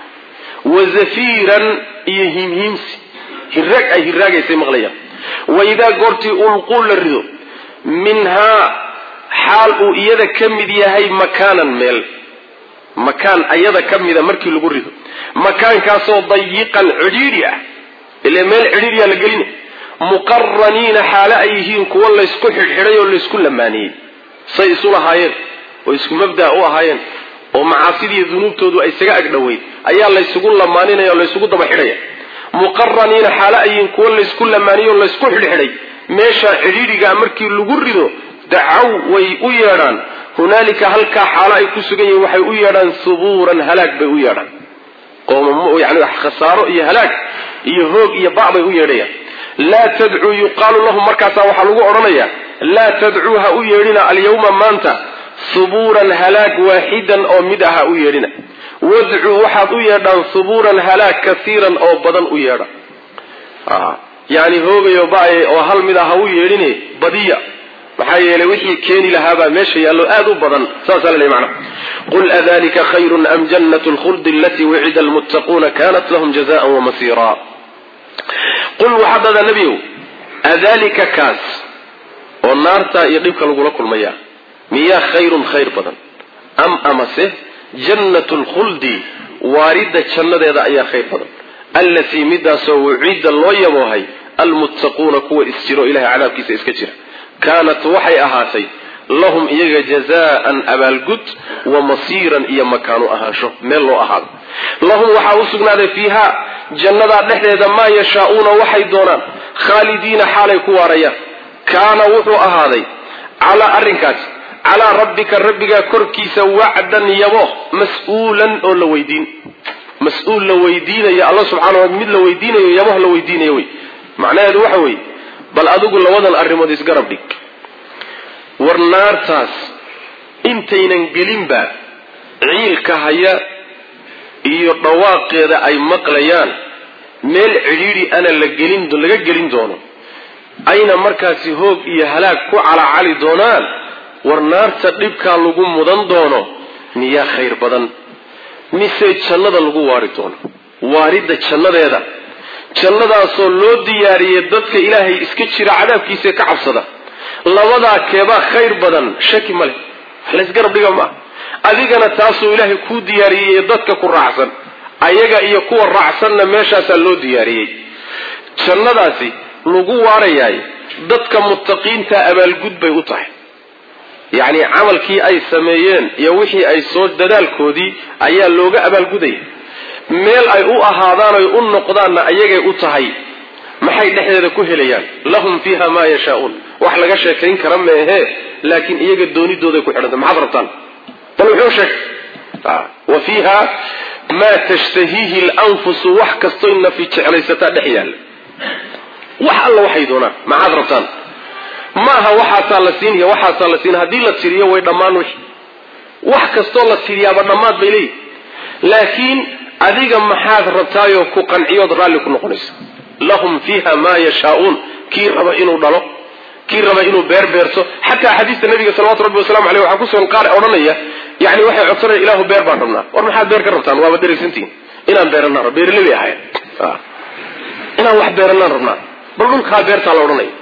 وزفيرا إيهمهمس هراك أي هراك يسي مقليان وإذا قرتي ألقوا للرذو منها حال إيضا كمد يهي مكانا ميل مكان أيضا كمد مركي لقرذو مكان كاسو ضيقا عديريا اللي ميل عديريا لقليني مقرنين حال أيهين كوا الله يسكو حرحري ولا يسكو لماني سيسو لهايين ويسكو مبدأ هايين ومعاصيدي الذنوب تودو أي سقاء أقدوين أي الله يسكو لمانين ولا يسكو دبحري مقرنين حال أيهين كوا الله يسكو لماني ولا يسكو حرحري ميشا حريري مركي لقردو دعوا ويؤيران هنالك هلكا حال أيكو سقاء وحي أيران ثبورا هلاك بأيران قوم يعني خسارو إيه هلاك إيه هوق إيه بعض أيران لا تدعو يقال لهم مركزا وحلقوا عرنيا لا تدعوها أيرنا اليوم مانتا صبورا هلاك واحدا أو مدها أيرنا wadcuu waxaad u yeedhaan subuuran halaag kasiiran oo badan u yeedha yani hoogayo ba'ay oo hal mid ah ha u yeedhine badiya maxaa yeelay wixii keeni lahaabaa meesha yaallo aad u badan saasaa laleeyahy macnaha qul adalika khayrun am jannatu lkhuldi alatii wicida almuttaquuna kanat lahum jazaan wamasira qul waxaad dhahdaa nebiyow adalika kaas oo naarta iyo dhibka lagula kulmaya miyaa khayrun khayr badan am amase jannatu lkhuldi waaridda jannadeeda ayaa khayr badan allatii midaasoo wucida loo yaboohay almuttaquuna kuwa isjiro ilahay cadaabkiisa iska jira kaanat waxay ahaatay lahum iyaga jazaan abaalgud wa masiiran iyo makaanu ahaansho meel loo ahaado lahum waxaa u sugnaaday fiiha jannadaa dhexdeeda maa yashaa'uuna waxay doonaan khaalidiina xaalay ku waarayaan kaana wuxuu ahaaday calaa arrinkaas calaa rabbika rabbigaa korkiisa wacdan yabo mas-uulan oo la weydiin mas-uul la weydiinayo alla subxana wa mid la weydiinayo yaboh la weydiinayo wey macnaheedu waxa weeye bal adigu labadan arrimood isgarab dhig war naartaas intaynan gelinba ciilka haya iyo dhawaaqeeda ay maqlayaan meel cidhiidhi ana laga gelin doono ayna markaasi hoog iyo halaag ku calacali doonaan war naarta dhibkaa lagu mudan doono miyaa khayr badan mise jannada lagu waari doono waaridda jannadeeda jannadaasoo loo diyaariyey dadka ilaahay iska jira cadaabkiisa ka cabsada labadaa keebaa khayr badan shaki ma leh wax laysgarab dhiga maaha adigana taasuu ilaahay kuu diyaariyey dadka ku raacsan ayaga iyo kuwa raacsanna meeshaasaa loo diyaariyey jannadaasi lagu waarayaay dadka muttaqiinta abaalgud bay u tahay yacni camalkii ay sameeyeen iyo wixii ay soo dadaalkoodii ayaa looga abaalgudaya meel ay u ahaadaan oy u noqdaanna ayagay u tahay maxay dhexdeeda ku helayaan lahum fiiha maa yashaa'uun wax laga sheekayn kara meehe laakiin iyaga doonidooday ku xidhanta maxaad rabtaan bal wuxuu sheeg wa fiiha maa tashtahiihi lanfusu wax kastoy nafi jeclaysataa dhex yaalla wax alla waxay doonaan maxaad rabtaan maaha waxaasaa la siinaya waxaasaa la siinaya haddii la tiriyo way dhammaan wax kastoo la tiriyaaba dhammaad bay leeyihi laakiin adiga maxaad rabtaayoo ku qanciyood raalli ku noqonaysa lahum fiiha maa yashaa'uun kii raba inuu dhalo kii raba inuu beerbeerto xataa xadiista nabiga salawatu rabbi wasalamu aleyh waxaa kusugan qaar odhanaya yani waxay codsanaya ilaahu beer baan rabnaa war maxaad beer ka rabtaan waaba dheraysantihin inaan beeranaan rab beerle bay ahayn inaan wax beeranaan rabnaa bal dhulkaa beertaa la odhanaya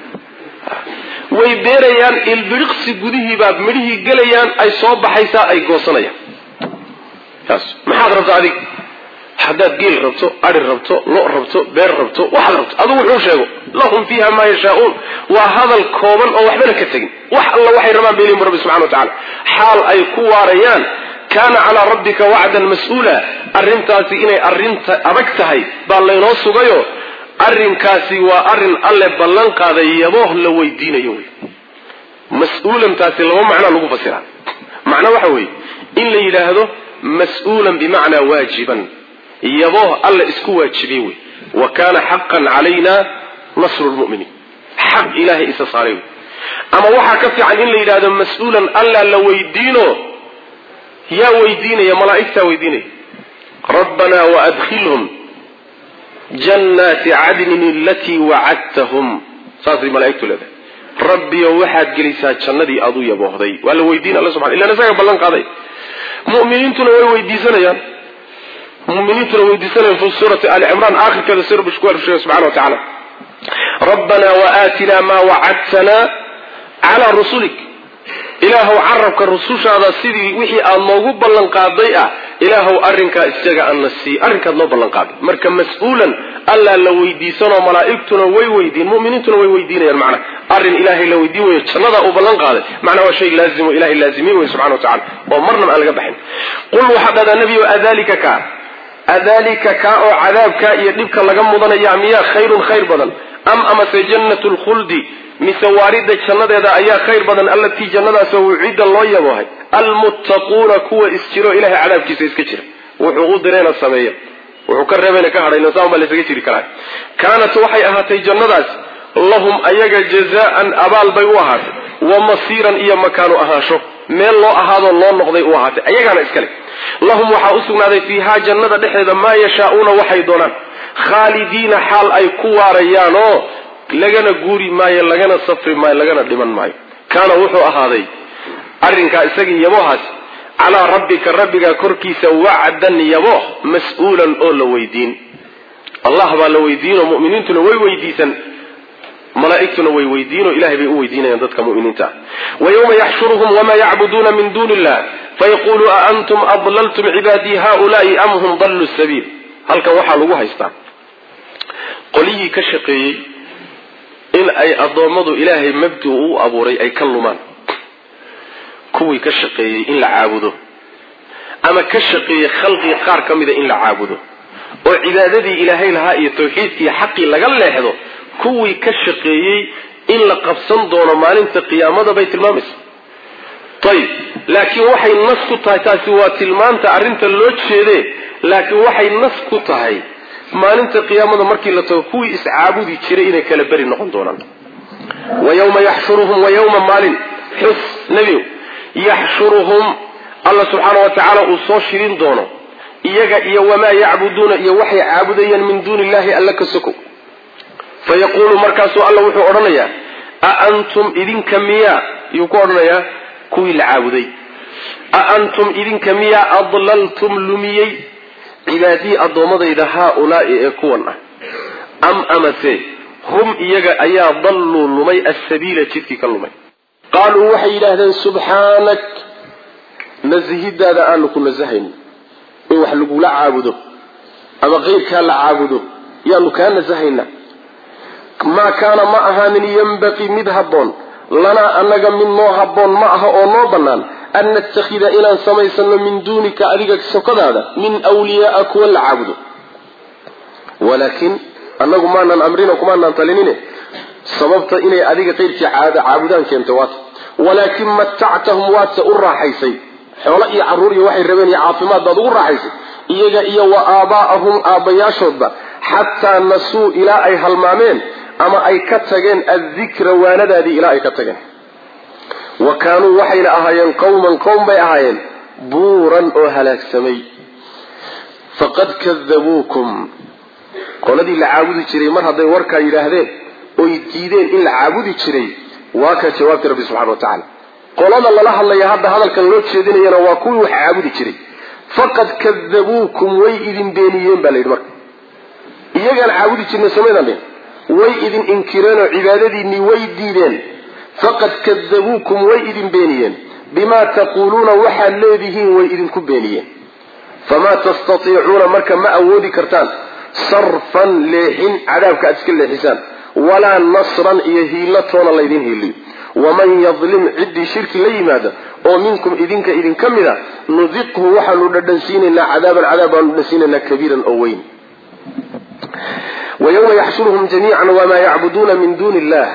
way beerayaan ilbiriqsi gudihiibaa midhihii gelayaan ay soo baxaysaa ay goosanayaan taas maxaad rabtaa adiga haddaad geel rabto ari rabto lo rabto beer rabto waxaad rabto adigu wuxuu sheego lahum fiiha maa yashaa'uun waa hadal kooban oo waxbana ka tegin wax alla waxay rabaan bay leeyihin rabbi subxana wa tacala xaal ay ku waarayaan kaana calaa rabbika wacdan mas-uula arrintaasi inay arrinta adag tahay baa laynoo sugayo arrinkaasi waa arrin alle ballan qaaday yabooh la weydiinayo wey mas-uulantaasi laba macnaa lagu fasiraa macna waxa weeye in la yidhaahdo mas-uulan bimacnaa waajiban yabooh alla isku waajibiyey wey wa kaana xaqan calayna nasru lmu'miniin xaq ilaahay isa saaray wey ama waxaa ka fiican in la yidhahdo mas-uulan alla la weydiino yaa weydiinaya malaa'igtaa weydiinaya rabbanaa waadkhilhum jannaati cadnin alatii wacadtahum saasay malaa'igtu leedahay rabbiyo waxaad gelisaa jannadii aad u yaboohday waa la weydiina alla subxana illan isaga ballan qaaday mu'miniintuna way weydiisanayaan fi suurati ali cimraan aakhirkeeda si rabbi ku sheegay subxana wa tacaala rabbanaa waaatinaa maa wacadtanaa calaa rusulik ilaahow carabka rusushaada sidii wixii aad noogu ballan qaaday ah ilaahow arrinkaa isaga ana sii arrinkaad noo ballan qaaday marka mas-uulan allaa la weydiisanoo malaa'igtuna way weydiin mu'miniintuna way weydiinayaan macnaa arrin ilaahay la weydiin weyo jannadaa uu ballan qaaday macnaa waa shay laazimo ilahay laazimiin wey subxana wa tacala oo marnaba aan laga baxin qul waxaad dhahdaa nebiyo adalika kaa oo cadaabkaa iyo dhibka laga mudanaya miyaa khayrun khayr badan am amase jannatu lkhuldi mise waaridda jannadeeda ayaa khayr badan allatii jannadaasoo wucida loo yaboohay almuttaquuna kuwa isjiro ilahay cadaabkiisa iska jira wuxuu u dirayna sameeya wuxuu ka reebayna ka hadhayna saan baa laysaga jiri karaa kaanat waxay ahaatay jannadaas lahum ayaga jazaan abaal bay u ahaatay wa masiiran iyo makaanu ahaansho meel loo ahaado loo noqday u ahaatay ayagana iskale lahum waxa usugnaaday fiiha jannada dhexdeeda ma yashaa'una waxay doonaan khaalidiina xaal ay ku waarayaan oo lagana guuri maayo lagana safri maayo lagana dhiman maayo kaana wuxuu ahaaday arrinkaa isagii yabohaas calaa rabbika rabbiga korkiisa wacdan yabo mas-uulan oo la weydiin allah baa la weydiinoo mu'miniintuna way weydiisan malaa'igtuna way weydiinoo ilahay bay u weydiinayaan dadka mu'miniinta wayawma yaxshuruhum wama yacbuduuna min duuni illah fayaqulu a antum adlaltum cibaadii haulaai am hum dallu sabiil halkan waxaa lagu haystaa qolihii ka shaqeeyey in ay addoommadu ilaahay mabdi u abuuray ay ka lumaan kuwii ka shaqeeyey in la caabudo ama ka shaqeeyey khalqii qaar ka mida in la caabudo oo cibaadadii ilaahay lahaa iyo tawxiidkii xaqii laga leexdo kuwii ka shaqeeyey in la qabsan doono maalinta qiyaamada bay tilmaamaysa ayib laakiin waxay nas ku tahay taasi waa tilmaanta arrinta loo jeedee laakiin waxay nas ku tahay maalinta qiyaamada markii la tago kuwii iscaabudi jiray inay kala beri noqon doonaan wayawma yaxshuruhum wayawma maalin xus nebigu yaxshuruhum alla subxaana wa tacaala uu soo shirin doono iyaga iyo wamaa yacbuduuna iyo waxay caabudayaan min duuni illahi alla ka sokow fayaquulu markaasuu alla wuxuu odhanayaa a antum idinka miyaa yuu ku odhanayaa kuwii la caabuday a antum idinka miyaa adlaltum lumiyey cibaadii addoommadayda haaulaai ee kuwan ah am amase hum iyaga ayaa dalluu lumay assabiila jidkii ka lumay qaaluu waxay yidhaahdeen subxaanak nasahidaada aanu ku nasahayno in wax lagula caabudo ama keyrkaa la caabudo yaanu kaa nasahayna maa kaana ma ahaanin yanbaqii mid habboon lanaa annaga mid noo habboon ma aha oo noo bannaan an nattakhida inaan samaysano min duunika adiga sokadaada min wliyaaa kuwa la caabudo walaakin annagu maanaan amrina kumaanaan talinine sababta inay adiga keyrkii caabudaan keentay waata walaakin matactahum waadse u raaxaysay xoolo iyo carruur iyo waxay rabeen iyo caafimaad baad ugu raaxaysay iyaga iyo wa aabaa'ahum aabbayaashoodba xataa nasuu ilaa ay halmaameen ama ay ka tageen addikra waanadaadii ilaa ay ka tageen wa kaanuu waxayna ahaayeen qowman qowm bay ahaayeen buuran oo halaagsamay faqad kadabuukum qoladii la caabudi jiray mar hadday warkaa yidhaahdeen oy diideen in la caabudi jiray waa ka jawaabtay rabbi subxana wa tacaala qolada lala hadlaya hadda hadalkan loo jeedinayana waa kuwii wax caabudi jiray faqad kadabuukum way idin beeniyeen baa la yidhi marka iyagaan caabudi jirnay somaydan dhin way idin inkireen oo cibaadadiinii way diideen faqad kadabuukum way idin beeniyeen bimaa taquuluuna waxaad leedihiin way idinku beeniyeen famaa tastatiicuuna marka ma awoodi kartaan sarfan leexin cadaabka aad iska leexisaan walaa nasran iyo hiilo toona laydin hiiliyo waman yadlim ciddii shirki la yimaada oo minkum idinka idinka mida nudiqhu waxaanu dhadhansiinaynaa cadaaban cadaab baanu dhadhansiinaynaa kabiiran oo weyn wayawma yaxshuruhum jamiican wamaa yacbuduuna min duuni illah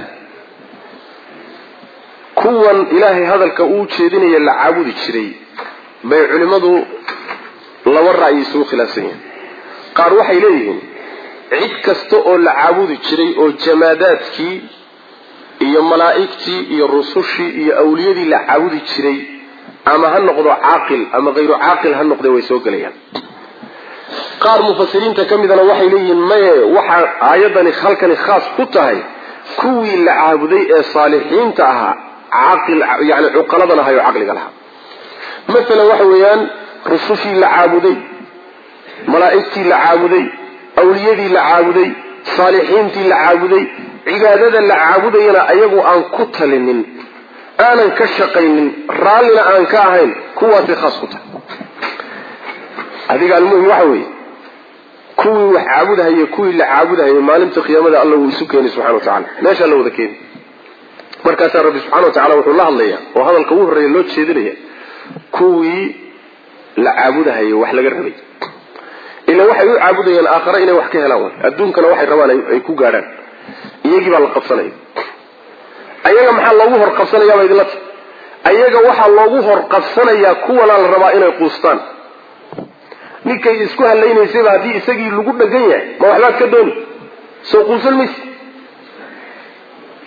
kuwan ilaahay hadalka uu jeedinaya la caabudi jiray bay culimmadu laba ra'yi isugu khilaafsan yihiin qaar waxay leeyihiin cid kasta oo la caabudi jiray oo jamaadaadkii iyo malaa'igtii iyo rusushii iyo awliyadii la caabudi jiray ama ha noqdo caaqil ama hayru caaqil ha noqde way soo gelayaan qaar mufasiriinta ka midana waxay leeyihiin maye waxaa aayadani halkani khaas ku tahay kuwii la caabuday ee saalixiinta ahaa caaqil yani cuqaladan ahay oo caqliga lahaa masalan waxa weeyaan rusushii la caabuday malaa'igtii la caabuday awliyadii la caabuday saalixiintii la caabuday cibaadada la caabudayana ayagu aan ku talinin aanan ka shaqaynin raallina aan ka ahayn kuwaasay khaas ku tahay adiga almuhim waxa weeye kuwii wax caabudahaya kuwii la caabudahaya maalinta qiyaamada alla wuu isu keenay subxana wa tacala meeshaa la wada keeni markaasaa rabbi subxana wa tacala wuxuu la hadlayaa oo hadalka ugu horreeya loo jeedinaya kuwii la caabudahaya wax laga rabay ila waxay u caabudayaan aakhare inay wax ka helaan adduunkana waxay rabaan ay ku gaadhaan iyagii baa la qabsanaya ayaga maxaa loogu hor qabsanayaaba idinla ta ayaga waxaa loogu hor qabsanayaa kuwanaa la rabaa inay quustaan ninkay isku halaynaysayba haddii isagii lagu dhagan yahay ma waxbaad ka dooni soo quusan mayse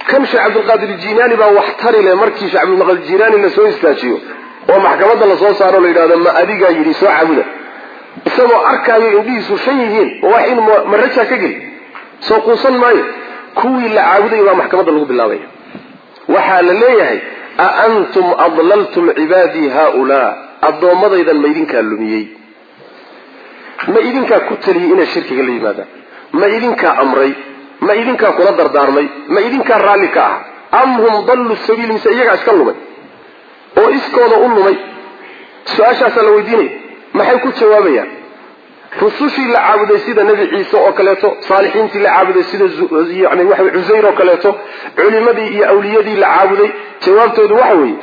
kan Sheekh Abdul Qadir Jilani baa wax tari leh markii Sheekh Abdul Qadir Jilani la soo istaajiyo oo maxkamadda la soo saaro la yiraahdo ma adiga yiri soo caabuda isagoo arkayo indhihiisu shan yihiin oo wax in maraja ka gali soo quusan maayo kuwii la caabuday baa maxkamadda lagu bilaabay waxa la leeyahay a antum adlaltum ibadi haula adoomadaydan ma idinka lumiyay ma idinka ku taliyay inay shirkiga la yimaadaan ma idinka amray ma idinka kula dardaarmay ma idinka raali ka ah am hum dallu sabiil mise iyaga iska lumay oo iskooda u lumay su'aashaas la weydiinay maxay ku jawaabayaan rusushii la caabuday sida nabi ciise oo kaleeto saalixiintii la caabuday sida yani waxa Uzayr oo kaleeto culimadii iyo awliyadii la caabuday jawaabtoodu waxa weeye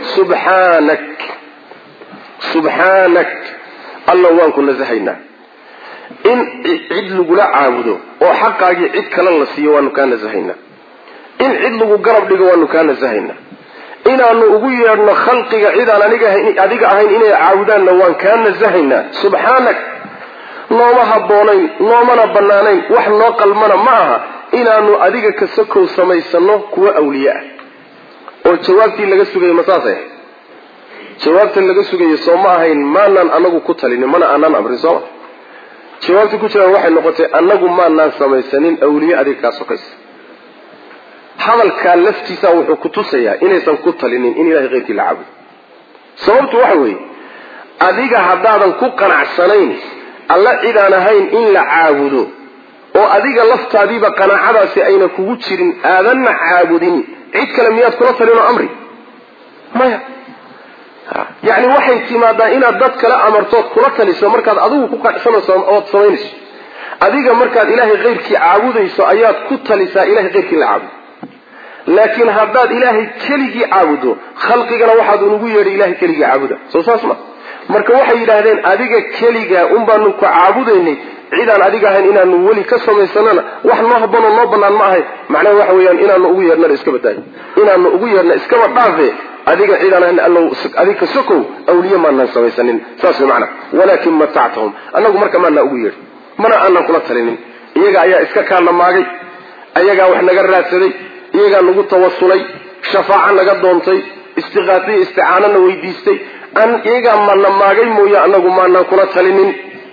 subhanak Allah waan ku nazahaynaa in cid lagu la caabudo oo xaqaagi cid kale la siiyo waanu ka nazahaynaa in cid lagu garab dhigo waanu ka nazahaynaa inaanu ugu yeerno khalqiga cid aan adiga ahayn inay caabudaan waan ka nazahaynaa subhanak nooma haboonayn noomana banaanayn wax noo qalmana ma aha inaanu adiga ka sokow samaysano kuwa awliya oo jawaabtii laga sugay masaasay jawaabta laga sugay soo ma ahayn maanan anagu ku talin mana aanan amrin soo jawaabtu ku jira waxay noqotay anagu maanan samaysanin awliya adiga ka sokays hadalka laftiisa wuxuu ku tusayaa inaysan ku talinin in ilaahay qeybtii la caabudo sababtu waxa weeye adiga hadaadan ku qanacsanayn alla cid aan ahayn in la caabudo oo adiga laftaadiiba qanaacadaasi ayna kugu jirin aadanna caabudin cid kale miyaad kula talino amri maya yani waxay timaadaa inaad dad kale amartood kula taliso markaad adigu ku qanacsanayso oo samaynayso adiga markaad ilaahay qeyrkii caabudayso ayaad ku talisaa ilaahay qeyrkii la caabudo laakiin haddaad ilaahay keligii caabudo khalqigana waxaad ugu yeedhay ilaahay keligii caabuda soo saas ma marka waxay yidhaahdeen adiga keliga un baanu ku caabudaynay cidaan adiga ahayn inaanu weli ka samaysanana wax noo habano noo banaan ma ahay macnaheedu waxa weeyaan inaanu ugu yeernana iska badaayo inaanu ugu yeerna iskaba dhaafe adiga cidaan ahayn allow adiga sokow awliya maanan samaysanin saas macna walaakin matactahum annagu marka maana ugu yeedh mana aanan kula talinin iyaga ayaa iska kaalamaagay ayagaa wax naga raadsaday iyagaa nagu tawasulay shafaaca naga doontay istiqaatiyo isticaanana weydiistay an iyaga mana maagay mooya anagu maana kula talinin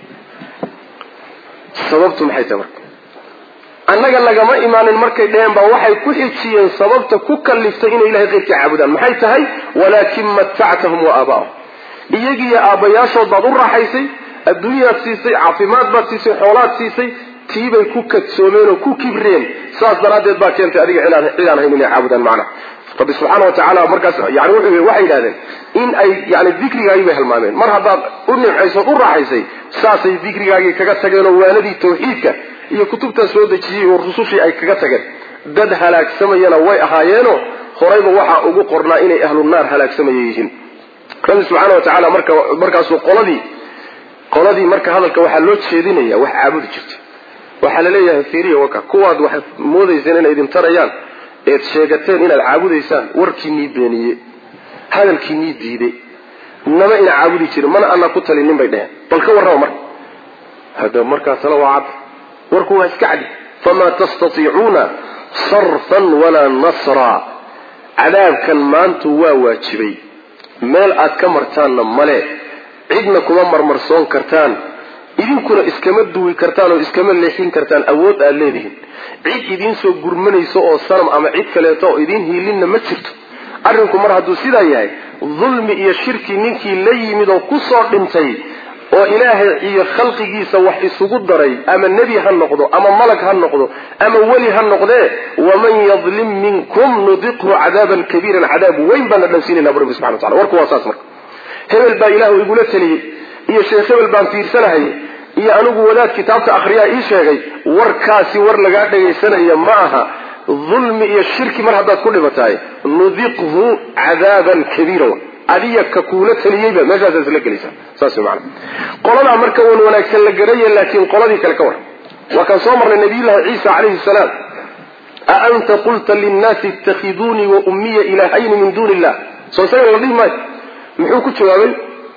sababtu maxay tahay marka annaga lagama imaanin markay dheen ba waxay ku xijiyeen sababta ku kaliftay inay ilaahay qeybka caabudaan maxay tahay walaakin matactahum wa abaahum iyagiya aabayaashood baad u raaxaysay adduunyaad siisay caafimaad baad siisay xoolaad siisay tiibay ku kadsoomeen oo ku kibreen saas daraadeed baa keentay adiga cilaan ahayn inay caabudaan macna rabbi subxaanahu wa tacaala markaas yani waxay yidhahdeen in ay yani dikrigaagii bay halmaameen mar haddaad u nimcayso u raaxaysay saasay dikrigaagii kaga tageen oo waanadii tawxiidka iyo kutubtaa soo dejiyey oo rusushii ay kaga tageen dad halaagsamayana way ahaayeenoo horayba waxaa ugu qornaa inay ahlu naar halaagsamaya yihiin rabbi subxaana wa tacaala markaasuu qoladii marka hadalka waxaa loo jeedinaya wax caabudi jirta waxaa laleeyahay fiiriya waka kuwaad waxaad moodayseen inay idin tarayaan eed sheegateen inaad caabudaysaan warkiinii beeniye hadalkiinii diiday nama ina caabudi jirin mana ana ku talinin bay dheheen bal ka warraba marka hada markaa tala waa cad warku waa iska cadi famaa tastatiicuuna sarfan walaa nasra cadaabkan maantu waa waajibay meel aad ka martaanna male cidna kuma marmarsoon kartaan idinkuna iskama duwi kartaan oo iskama leexin kartaan awood aad leedihiin cid idiin soo gurmanayso oo sanam ama cid kaleeto oo idiin hiilinna ma jirto arrinku mar hadduu sidaa yahay dulmi iyo shirki ninkii la yimid oo ku soo dhintay oo ilaahay iyo khalqigiisa wax isugu daray ama nebi ha noqdo ama malag ha noqdo ama weli ha noqdee waman yadlim minkum nudiqhu cadaaban kabiiran cadaab weyn baan la dhansiinayna rabbi subxana wa tacala warku waa saas marka hebel baa ilaahu igula taliyey iyo sheekh hebel baan fiirsanahay iyo anigu wadaad kitaabta akhriyaa ii sheegay warkaasi war lagaa dhagaysanaya ma aha dulmi iyo shirki mar haddaad ku dhibatahay nudiqhu cadaaban kabiira adiga ka kuula taliyeyba meeshaas isla gelaysaa saas macna qolada marka wan wanaagsan la garay laakiin qoladii kale ka war wa kan soo marnay nabiyullaahi ciisa calayhi salaam a anta qulta lin-naasi ittakhiduni wa ummiya ilaahayni min duuni illah soo say la dhihi maayo muxuu ku jawaabay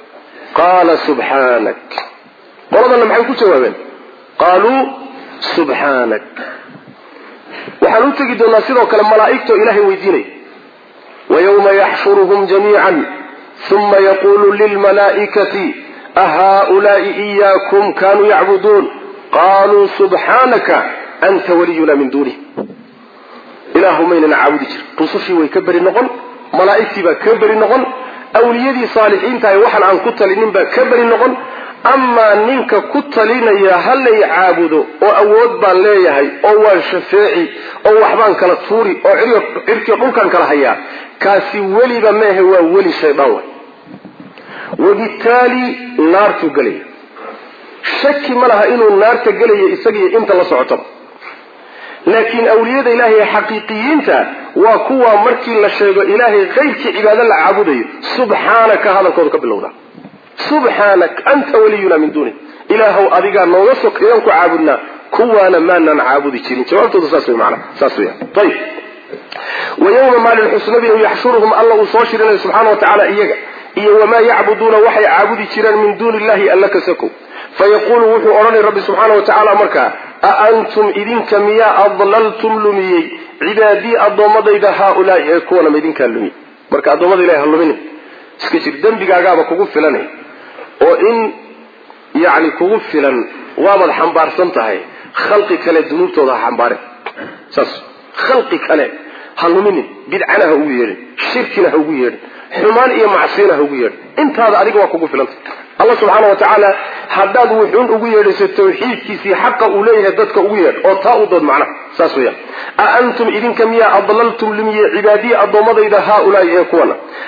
qaala subxaanak qoladana maxay ku jawaabeen qaaluu subxaanak waxa waxaan u tegi doonaa sidoo kale malaa'igtoo ilaahay weydiinay ويوم يحشرهم جميعا ثم يقول للملائكة أهؤلاء إياكم كانوا يعبدون قالوا سبحانك أنت ولينا من دونه إله مين نعبد جر رسوشي ويكبر النغل ملائكتي بكبر النغل أوليدي صالحين تاي وحن عن كتلين بكبر النغل أما نينك كتلين يا هل يعبدوا أو أود بان ليهي أو شفاعي أو وحبان كالطفوري أو عركي قلقان كالهيا كاسي ولي بما هو ولي شيطان وبالتالي نار تقلي شك ملها إنه النار تقلي إساقي إنت الله سعطب لكن أولياء إلهي حقيقيين وكوا مركي للشيء إلهي غيرك عبادة العبودية سبحانك هذا الكود بالله سبحانك أنت ولينا من دونه إلهو أذيقا نوصك ينكو عابدنا كوانا ما نعابد كيرين جوابته تساسوي معنا ساسوي طيب ويوم ما للحسن بهم يحشرهم الله صاشرنا سبحانه وتعالى إيه وما يعبدون وحي عابد كيران من دون الله ألك سكو فيقول وحي أراني ربي سبحانه وتعالى مركا أأنتم إذن كمياء أضللتم لمي عبادي الضمض إذا هؤلاء يكون مدين كاللمي مركا الضمض إليه اللمين سكتر دنبي قاقابا كوكو فلاني وإن يعني كوكو فلان وامد حنبار سنتهي خلقي كالي دنوب توضا حنباري ساس خلقي كالي هاللمين بدعنا هو يري شركنا هو يري حمان إيا معصينا هو يري انت هذا أريق وكوكو فلان الله سبحانه وتعالى حداد وحون أغير التوحيد كيسي حق أوليه دادك أغير أو تاؤضد معنا ساسويا أأنتم إذن كمياء أضللتم لمي عبادي الضمض إذا هؤلاء يكون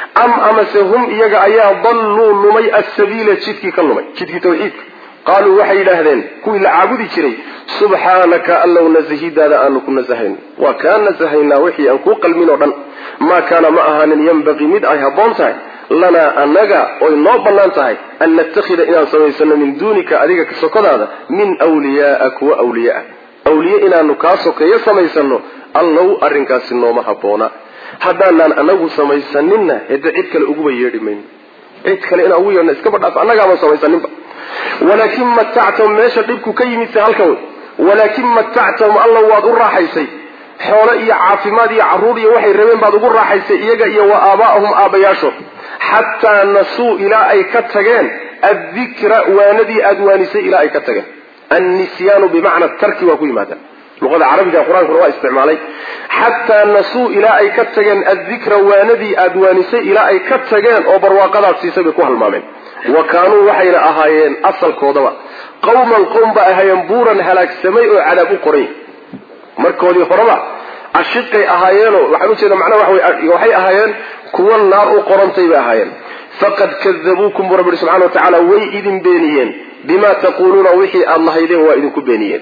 أمسهم إيجا أيا ضلوا لمي السبيل تشتكي كاللمي تشتكي توحيد قالوا وحي لهذين كل عابدي شري سبحانك الله نزهي دادا أنكم نزهين وكان نزهينا وحي أنكو قلمين ودن ما كان معها ينبغي مد أيها بونتاي لنا أنجا وينوب بلانتاي أن نتخذ إنا سميسنا من دونك أريك سكذا هذا من أولياءك وأولياء أولياء إنا نكاسك يسميسنا الله أرنكاس النوم حبونا هذا أنه سميسننا هذا عدك الأقوى يرمين عدك لأن أقوى الناس كبر أنك ما سميسننا ولكن متعتهم ماشا دبك كي مثالكم ولكن متعتهم الله وادو راحيسي حوالي عافمادي عروري وحي الرمين بعد قول راحيسي إيجا وآباءهم آبياشو حتى نسوا إلى أي كتغين الذكر واندي أدوانسي إلى أي كتغين النسيان بمعنى الترك وكوي ماذا لغة العربية القرآن كله استعمالي حتى نسوا إلى أي كتغين الذكر واندي أدوانسي إلى أي كتغين وبرواقضات سيسبقوها المامين وكانوا وحينا أهايين أصل كودوا قوما قوم بأهايين بورا هلاك سميء على بقرين مركولي خربا الشدقي أهايينو وحنوش إذا معنى وحي أهايين كوان نار قرنطي بأهايين فقد كذبوكم برب سبحانه وتعالى وإذن بينيين بما تقولون وحي الله إذن وإذنكم بينيين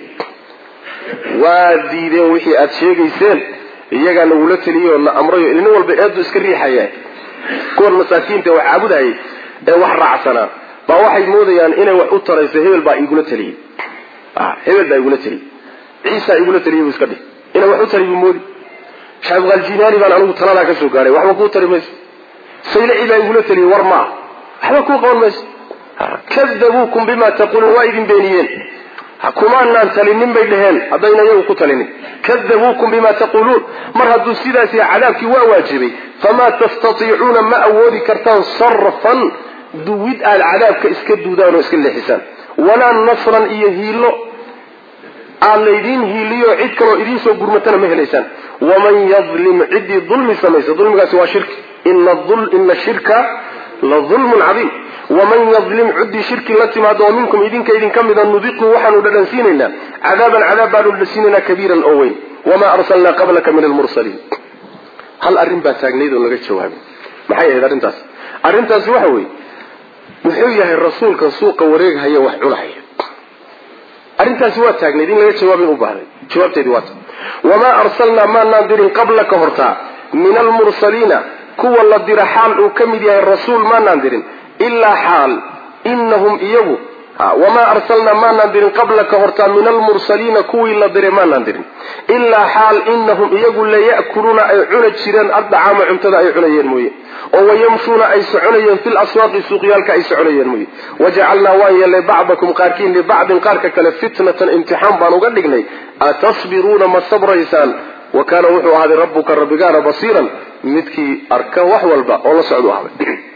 وذيذين وحي أتشيقي سين إياقا نولت لي وأن أمريو إلي نول بإيادو اسكري حياة كون مساكين تيوى عابدها وحرع سنة فواحد موضيان إنا وحطريس هبل با يقول تلي هبل با يقول تلي عيسى يقول تلي ويسكدي إنا وحطري بمودي شعب الجناني بان عنه تلالا كسو قاري وحبكو تري ميس سيلعي با يقول تلي ورما حبكو قول ميس كذبوكم بما تقولوا وايدين بينيين كمان نان تلينين بيدهين أدينا يوكو تلينين كذبوكم بما تقولون مرهدوا السيدة عذابك وواجبي فما تستطيعون ما أولي كرتان صرفا دويد العذاب كإسكدوا دانو إسكال لحسان ولا نصرا إيهيلو الذين هيليو عدكرو إذيسو قرمتنا مهليسان ومن يظلم عدي ظلم سميس ظلم سوى شرك إن الشرك لظلم عظيم ومن يظلم عدي شرك التي ما دوا منكم إذن كإذن كم إذا نذيقه وحن لنسيننا عذابا لنسيننا كبيرا أوين وما أرسلنا قبلك من المرسلين هل أرنبا تاقنيد ولا جواب ما حي هذا أرنتاس وحوي محييه الرسول كان سوق وريق هي وحول هي أرنتاس هو تاقنيد ولا جواب مبارك جواب تدوات وما أرسلنا ما نادر قبلك هرتا من المرسلين كوا الذي حال وكمدي الرسول ما نادر إلا حال إنهم إيوه وما أرسلنا ما نادر قبلك هرتا من المرسلين كوا الذي ما نادر إلا حال إنهم إيوه لا يأكلون أي عنا شيران أرض عام عمتدا أي عنيين موي ويمشون أي سعنيين في الأسواق سوقيالك أي سعنيين موي وجعلنا وانيا لبعضكم قاركين لبعض قارك كالفتنة امتحان بانو قدقني أتصبرون ما الصبر يسان وكان وحو هذا ربك ربكانا بصيرا مدكي أركا وحوالبا والله سعدوا هذا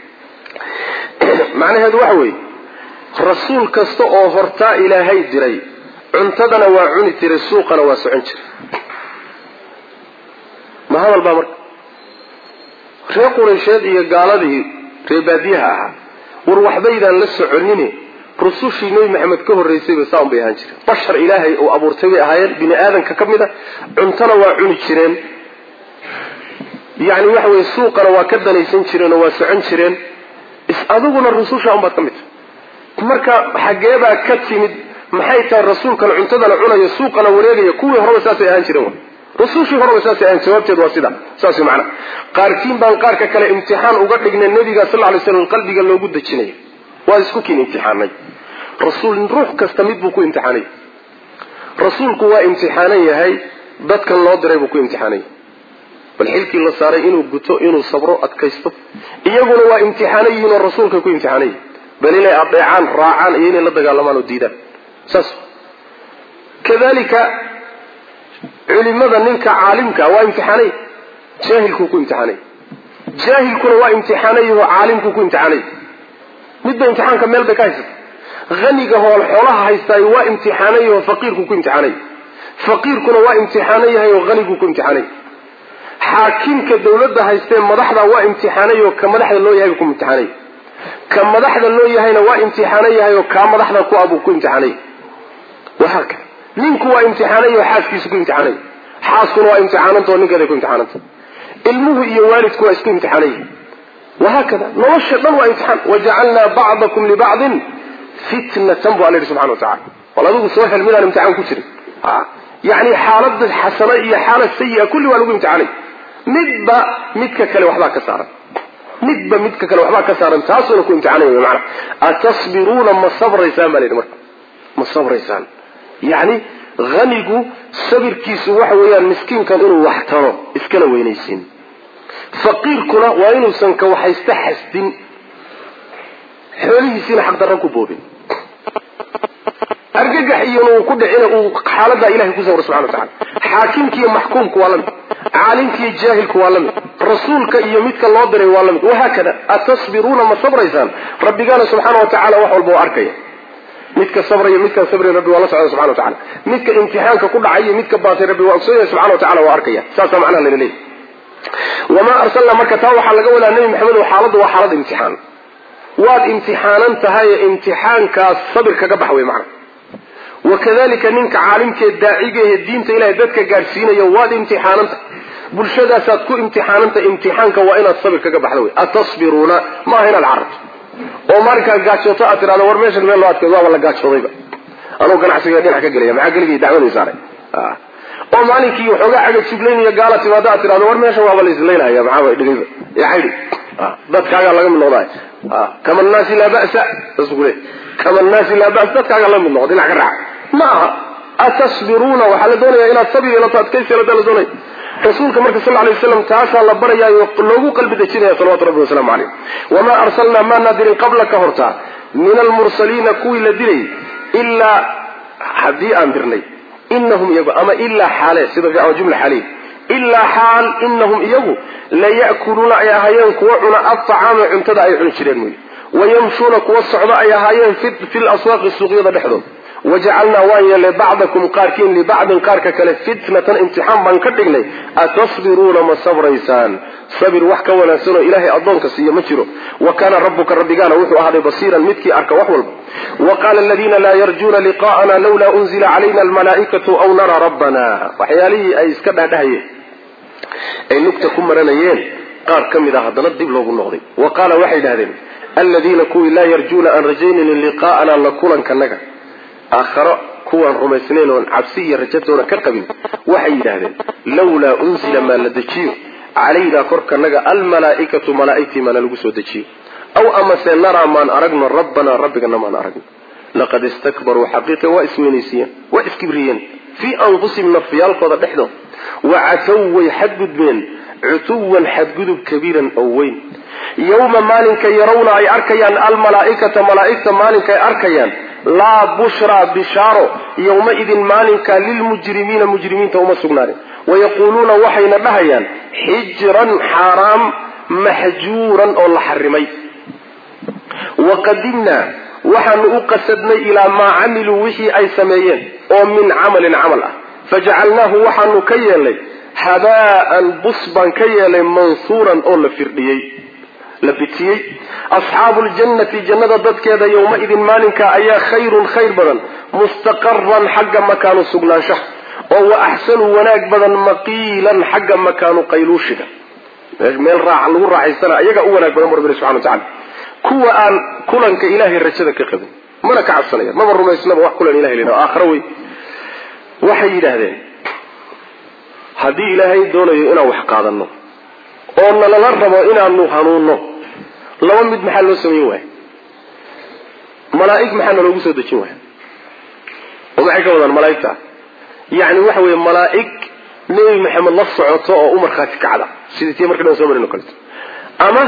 معنى هذا وحوي رسول كستو أوفرتا إلى هاي الدري عنتدنا وعني تري سوقنا واسعنشر ما هذا البامر ريقوا رشاد إيا قال ذي رباديها وروحبيدا لسعنيني رسوشي نبي محمد كهر رئيسي بساهم بيهانجر بشر إلهي أو أبو رتوي أهاير بني آذن ككمدة عنتنا وعني شرين يعني وحوي سوقنا وكدنا يسنشرين واسعنشرين أذوقنا الرسول شاهم باتكمد marka xageeba ka timid maxay tahay rasuulkan cuntada la cunayo suuqana wareegaya kuwii hore saas ay ahaan jireen rasuushii hore saas ay jawaabteedu waa sida saas macna qaarkiin baan qaarka kale imtixaan uga dhignay nabiga sallallahu alayhi wasallam qalbiga loogu dajinay waa isku kiin imtixaanay rasuul ruux kasta mid buu ku imtixaanay rasuulku waa imtixaanan yahay dadka loo diray buu ku imtixaanay bal xilkii la saaray inuu guto inuu sabro adkaysto iyaguna waa imtixaanayiin oo rasuulka ku imtixaanay بل إلى أطيعان راعان إيني لدقى اللمان وديدا ساس كذلك علماء ننك عالمك وامتحاني جاهل كوكو امتحاني جاهل كوكو امتحاني وعالم كوكو امتحاني مدى امتحان كميل بكايسة غنيك هو الحولها هايستاي وامتحاني وفقير كوكو امتحاني فقير كوكو امتحاني وغني كوكو امتحاني حاكم كدولة هايستاي مدحضة وامتحاني وكمدحضة اللو يهيكم امتحاني كم مدحنا لو يهينا وامتحانيه وكم مدحنا كو ابو كو امتحانيه وهكذا نينكو وامتحانيه وحاسكيسو كو امتحانيه حاسكو وامتحانته ونينكا كو امتحانته المه iyo waalidku waa isku imtixaanay وهكذا نوش دن waa imtixaan وجعلنا بعضكم لبعض فتنة بالله سبحانه وتعالى والله ادو soo helmidaan imtixaan ku jirin يعني حالد الحسنه iyo حالد سيئه كل waa lagu imtixaanay midka kale waxba ka saaran midba midka kale waxba ka saaran taasoo ku imtixaanayo macna atasbiruna ma sabraysan bal marka ma sabraysan yani ghanigu sabirkiisu waxa weeyaan miskiinkan inuu wax taro iskala weynaysin faqiirkuna waa inuu san ka waxaysta xasdin xoolihiisina xaq darro ku boobin argagax iyo uu ku dhicina uu xaalada ilaahay ku sawir subhanahu wa ta'ala haakimki iyo mahkumku waa lamid caalimki iyo jaahilku waa lamid rasuulka iyo midka loo diray waa lamid wahaakada atasbiruna ma sabraysan rabbigana subhanahu wa ta'ala wax walba arkaya midka sabraya midka sabray rabbi wala subhanahu wa ta'ala midka imtixaanka ku dhacay midka baasay rabbi waa ogsoon subhanahu wa ta'ala waa arkaya saasa macnaha leeyahay wama arsalna marka taa waxa laga wadaa nabi maxamed oo xaaladu waa xaalad imtixaan waad imtixaanan tahay imtixaanka sabir kaga baxway macnaha وكذلك نينك عالمك الداعية الدين إلى ذاتك قارسين يواد امتحانك بلشدة ساتكو امتحانك وإن الصبر كقبحلوي أتصبرون ما هنا العرض وماركا قاتشوطة أترى أنا ورميش المين الله أتكذوا ولا قاتشو ضيبا أنا وكان عسى قادين حكا قليا معا قليا دعوني ساري ومالكي يحوقا حقا تشبليني قالت ماذا أترى أنا ورميش وابا ليسلينها يا معاوي دقيقة يا حيدي ذاتك قال لغم النوضاي كما الناس لا بأس تصبرين كما الناس لا بأس ذاتك قال لغم النوضاي لحق الرعب ما أتصبرون وحلدوني إلى الصبر إلى تأتكيس إلى دلدوني رسولك مركز صلى الله عليه وسلم تعاشى الله بريا يقلوه قلب دجيني صلوات ربي وسلم عليه وما أرسلنا ما نادر قبلك هرتا من المرسلين كوي لدري إلا حدي أنبرني إنهم يقول أما إلا حالي سيدة جملة حالي إلا حال إنهم يقول لا يأكلون أيهايان كوعنا الطعام عمتدى أيهان شرين ويمشون كوصعنا أيهايان في الأسواق السوقية بحضن وجعلنا وانيا لبعضكم قاركين لبعض قارك كلا فتنة امتحان بانكدقني أتصبرون ما صبريسان صبر وحكا ولا سنة إلهي أضونك سيمجره وكان ربك ربكانا وحو هذا بصيرا متكي أرك وحول وقال الذين لا يرجون لقاءنا لولا أنزل علينا الملائكة أو نرى ربنا وحيالي أي اسكبها دهي أي نكتة كمرانيين قال كم إذا هذا ندب لغو النغضي وقال وحيد هذين الذين كوي لا يرجون أن رجين للقاءنا لكولا كنك آخر كوان رميسنين عبسية رجتونا كقبل وحيد هذين لولا أنزل ما لدجيه علينا كركا نجا الملائكة ملائكة ما نلقسو دجيه أو أما سنرى ما أرقنا ربنا ربنا ما أرقنا لقد استكبروا حقيقة واسمينيسيا واسكبريا في أنفسهم نفيال قضى بحضر وعتوا يحدد من عتوا حدقدوا كبيرا أو وين يوم مالك يرون أي أركيان الملائكة ملائكة مالك أي أركيان لا بشرى بشارة يومئذ مالك للمجرمين مجرمين توما سجنان ويقولون وحين بهيان حجرا حرام محجورا أو لحرمي وقدمنا وحن أقصدنا إلى ما عملوا وحي أي سميين أو من عمل عمله فجعلناه وحن كيالي حباء بصبا كيالي منصورا أو لفرديي لبتيي أصحاب الجنة جنة ضد كذا يومئذ مالك أيا خير بدن مستقرا حق مكان سقناشه وهو أحسن وناك بدن مقيلا حق مكان قيلوشك meel raac lagu raaxaysana ayaga u wanaag badan rabbi subhanahu wa ta'ala kuwa aan kulanka ilaahay rajada ka qabin mana ka cabsanayaan ma rumaysnaba wax kulan ilaahay leeyahay aakhiro way waxay yiraahdeen hadii ilaahay doonayo inaan wax qaadano oo nala rabo inaanu hanuuno laba mid maxaa loo sameeyay way malaa'ik maxaa loogu soo dejin way oo maxay ka wadaan malaa'ikta yaani waxa way malaa'ik nabi maxamed la socoto oo umar khaati kacda sidii markii soo marino kale ama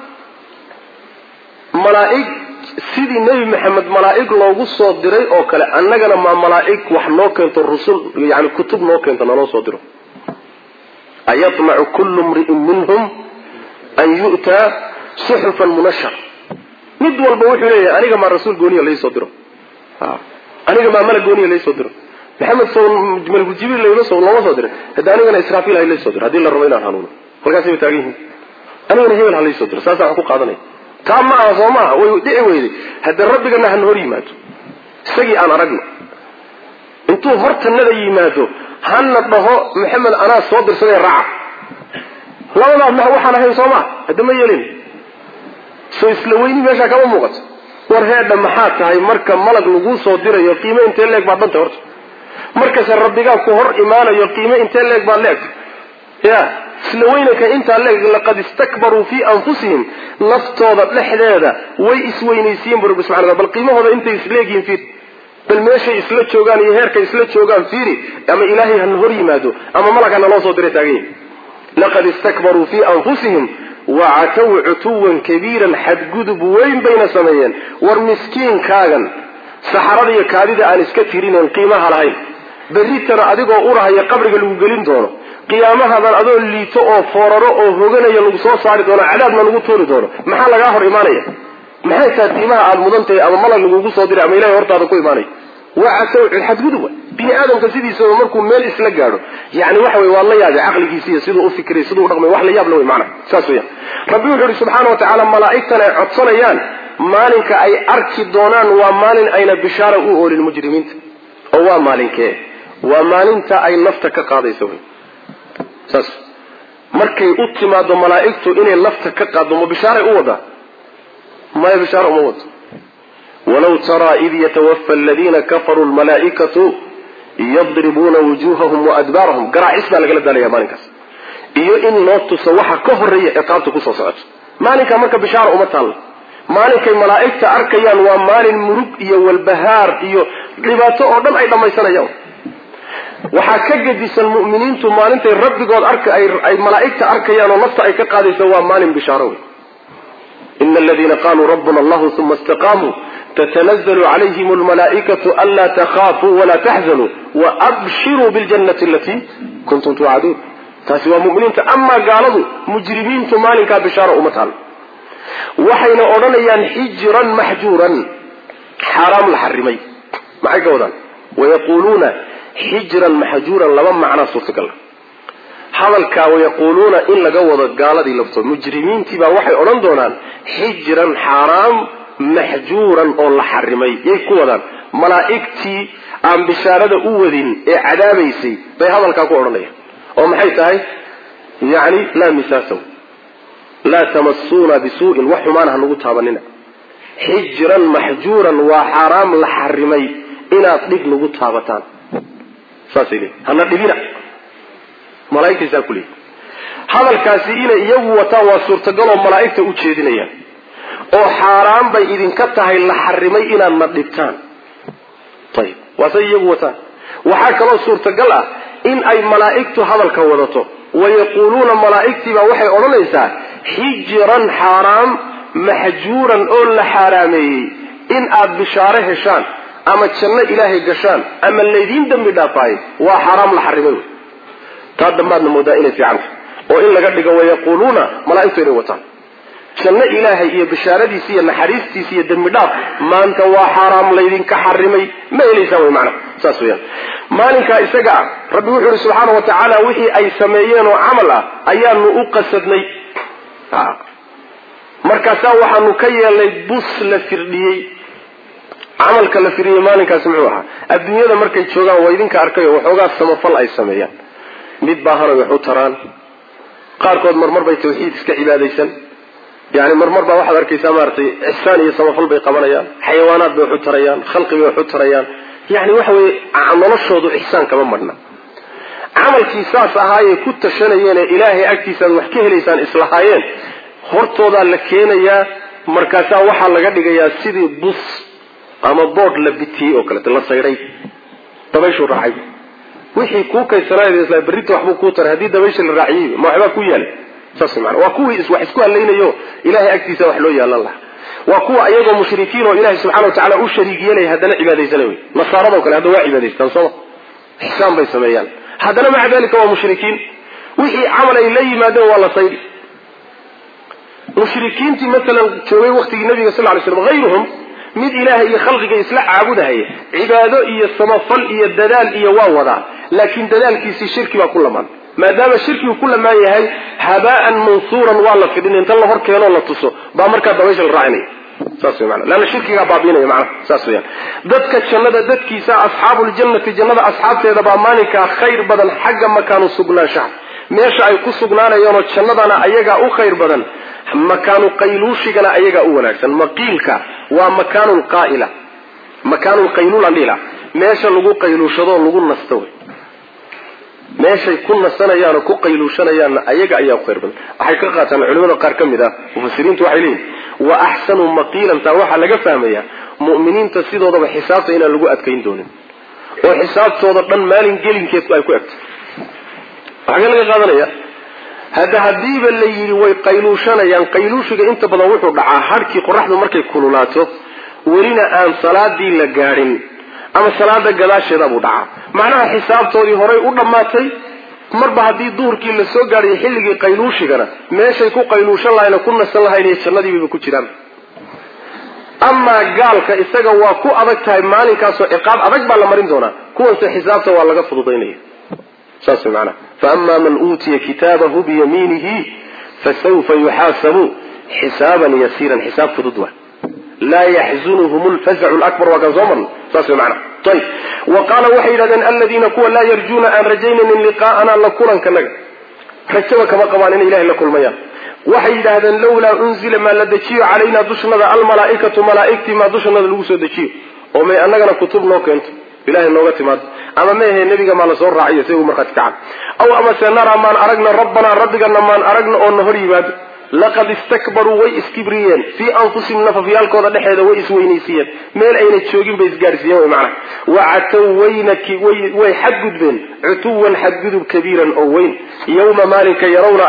malaa'ik sidii nabi maxamed malaa'ik loogu soo diray oo kale annagana ma malaa'ik wax noo keento rusul yaani kutub noo keento noo soo diro ayatma'u kullu imri'in minhum an yu'ta suhufan munashshar mid walba wuxuu leeyahay aniga ma rasuul gooniya la soo diro aniga ma mala gooniya la soo diro محمد صلى ملك جبريل لا يوصل الله صدره هداني أنا إسرافيل هاي لا يصدر هذه اللي ربنا هنونه كل كاسي بتاعيه أنا هنا هيل هاي يصدر ساسا حقوق قادني تام معه صومعه ويدعي ويدي هذا الرب قلنا هنوري ماتوا سجي أنا رجل أنتوا هرت النذي ماتوا هنطه محمد أنا صدر سنة رع لا ما هو حنا هي صومعه هذا ما يلين سويسلويني ماشى كم موقت ورهذا محات هاي مركب ملك لجوس صدره يقيمة أنت لك بعد أنت هرت markaas rabbiga ku hor iimaanayo qiimo inta leeg baa leeg ya islaweynaka inta leeg laqad istakbaru fi anfusihim naftooda dhexdeeda way isweynaysiin rabbi subhanahu bal qiimahooda inta isleegiin fi bal meesha isla joogan iyo heerka isla joogan fiiri ama ilaahay han hor yimaado ama malagana loo soo diray taagin laqad istakbaru fi anfusihim وعتوا عتوا كبيرا حد جذب وين بين سميين والمسكين كاغن سحرة كاديدة أن إسكتيرين القيمة هاي بريتنا أديكو أورها يا قبرك الوجلين دونه قيامها هذا الأذون اللي تقف فرارو أو هجنا يلقصوا صارت ولا عدد من الوطور دونه محل جاهر إيمانية محل تأتيمها على المدنة أو ملا الوجوس صادر عميلا يورط هذا كوي إيماني وعتوا الحد جذب بني آدم كسيدي يسوي مركم مال إسلجاره يعني وحوي والله يا عقل جيسي يصيروا فكري يصيروا رقم وحلا يبلوا معنا ساسويا ربنا سبحانه وتعالى ملائكتنا عطسنا مالك أي أركي دونان ومالن أين بشارة أول المجرمين هو مالك ومالنت أي نفتك قاضي سوي ساس مركي أتما دو ملائكته إن نفتك قاضي وبشارة أوضا ما بشارة موت ولو ترى إذ يتوفى الذين كفروا الملائكة يضربون وجوههم وأدبارهم قرأ اسمع لقلب دالي يا مالكس إيو إن نوت سوحة كهرية إقامة قصة سعد مالك مركب بشارة أمتال مالك الملائكة أركيان ومال المرق إيو والبهار إيو لباتو أردم أيضا ما يسانا يوم وحاكا ديس المؤمنين ثم أنت الرب قال أي ملائكة أركيان ونصت أي كقادي سوا مال بشاروي إن الذين قالوا ربنا الله ثم استقاموا تتنزل عليهم الملائكة ألا تخافوا ولا تحزنوا وأبشروا بالجنة التي كنتم توعدون تاسوا مؤمنين أما قالوا مجرمين ثم مالك بشارة أمتال وحين أرنيان حجرا محجورا حرام الحرمي معك وذان ويقولون حجرا محجورا لما معنى صوتك الله hadalka way yaqooluna in laga wada gaaladii lafto mujrimiin tiba waxay oran doonaan hijran haram mahjuran oo la xarimay ay ku wadaan malaa'iktii aan bishaarada u wadin ee cadaabaysay bay hadalka ku oranayaan oo maxay tahay yaani la misaaso la tamassuna bisu'in wa humanaha nagu taabanina hijran mahjuran wa haram la xarimay ina dhig nagu taabataan saasile hana dhibina malaa'ikta saakuli hadalkaasi ina iyagu wataa waa suurtagal oo malaa'ikta u jeedinayaan oo xaraam bay idin ka tahay la xarimay inaan ma dhibtaan tayib wasay iyagu wataa waxa kale suurtagal ah in ay malaa'iktu hadalka wadato wayaquluna malaa'ikti ba waxay oranaysaa hijran haram mahjuran oo la xaraameeyay in aad bishaare heshaan ama janno ilaahay gashaan ama leedin dambi dhaafay waa haram la xarimay damaadna moodaa inay fiicanta oo in laga dhigo wayaquluuna malaa'igtu inay wataan janno ilaahay iyo bishaaradiisa iyo naxariistiisa iyo dembi dhaaf maanta waa xaaraam laydinka xarimay ma helaysaan way macna saas weeyaan maalinkaa isaga ah rabbi wuxuu yidhi subxaana wa tacaala wixii ay sameeyeen oo camal ah ayaanu u qasadnay markaasaa waxaanu ka yeelnay bus la firdhiyey camalka la firdhiyey maalinkaasi muxuu ahaa adduunyada markay joogaan waa idinka arkayo waxoogaa samafal ay sameeyaan mid baahana wax u taraan qaarkood marmar bay tawxiid iska cibaadaysan yani marmar baa waxaad arkaysaa maaragtay ixsaan iyo samafal bay qabanayaan xayawaanaad bay wax u tarayaan khalqi bay wax u tarayaan yani waxa weye noloshoodu ixsaan kama marhna camalkii saas ahaayey ku tashanayeen ee ilaahay agtiisa aad wax ka helaysaan islahaayeen hortoodaa la keenayaa markaasaa waxaa laga dhigayaa sidii bus ama boodh la bitiyey oo kaleeto la saydhay dabayshuu raacay wixii kuu kaysanaaysa berrita waxbuu kuu taray haddii dabaysha la raaciyey ma waxbaa ku yaala saas macana waa kuwii wax isku hallaynayo ilaahay agtiisa wax loo yaalan lahaa waa kuwa iyagoo mushrikiin oo ilaahay subxana wa tacaala u shariig yeelaya haddana cibaadaysanay wey nasaaradoo kale hadda waa cibaadaystaan sooma ixsaan bay sameeyaan haddana maca dalika waa mushrikiin wixii camal ay la yimaadeen waa la saydi mushrikiintii masalan joogay waktigii nabiga sal ly slam hayruhum mid ilaahay iyo khalqiga isla caabudahaya cibaado iyo samafal iyo dadaal iyo waa wadaa laakiin dadaalkiisii shirki baa ku lamaan maadaama shirkigu ku lamaan yahay habaa'an mansuuran waa la fidhin inta la hor keenoo la tuso baa markaa dabaysha la raacinaya saas wey maana leanna shirkigaa baabiinaya macnaha saas weyaan dadka jannada dadkiisa asxaabuljannati jannada asxaabteeda baa maalinkaa khayr badan xagga makaanu sugnaanshaha meesha ay ku sugnaanayaanoo jannadana ayagaa u khayr badan makaanu qayluushigana ayagaa u wanaagsan maqiilka waa makaanulqaa'ila makaanulqayluulandhila meesha lagu qayluushadoo lagu nasto wey meeshay ku nasanayaanoo ku qayluushanayaanna ayaga ayaa u khayr badan waxay ka qaataan culimada qaar ka mid ah mufasiriintu waxay leeyihin wa axsanu maqiilan taa waxaa laga fahmayaa mu'miniinta sidoodaba xisaabta inaan lagu adkayn doonin oo xisaabtooda dhan maalin gelinkeed ay ku egto waxaa laga qaadanaya hadda hadiiba la yidhi way qayluushanayaan qayluushiga inta badan wuxuu dhacaa harkii qoraxdu markay kululaato welina aan salaadii la gaadhin ama salaada gadaasheeda buu dhacaa macnaha xisaabtoodii horay u dhammaatay marba haddii duhurkii la soo gaadhay xilligii qayluushigana meeshay ku qayluushan lahayna ku nasan lahayn iyo jannadiibaba ku jiraan amaa gaalka isaga waa ku adag tahay maalinkaasoo ciqaab adag baa la marin doonaa kuwanse xisaabta waa laga fududaynaya saas way macnaha faama man uutiya kitaabahu biyamiinihi fasawfa yuxaasabu xisaaban yasiiran xisaab fudud waa laa yaxzunuhum lfazacu lakbar waa kaan soo marna saas way macnaha ayib wa qaala waxay yidhahdeen aladiina kuwa laa yarjuuna aan rajaynaynin liqaa'ana la kulankanaga rajaba kama qabaan inay ilahay la kulmayaan waxay yidhaahdeen lawlaa unzila maa la dejiyo calaynaa dushnada almalaaikatu malaaigtii maa dushanada lagu soo dejiyo oo may annagana kutub noo keento ilahay nooga timaado ama maehe nebiga maa lasoo raaciyo si ugu markhaati kacan aw amase naraa maan aragna rabbanaa rabbigana maan aragna oo na hor yimaado laqad istakbaruu way iskibriyeen fii anfusihim nafafyaalkooda dhexeeda way isweynaysiiyeen meel ayna joogin bay isgaarsiiyeen way macnaha wacatow way xadgudbeen cutuwan xadgudub kabiiran oo weyn yawma maalinka yarawna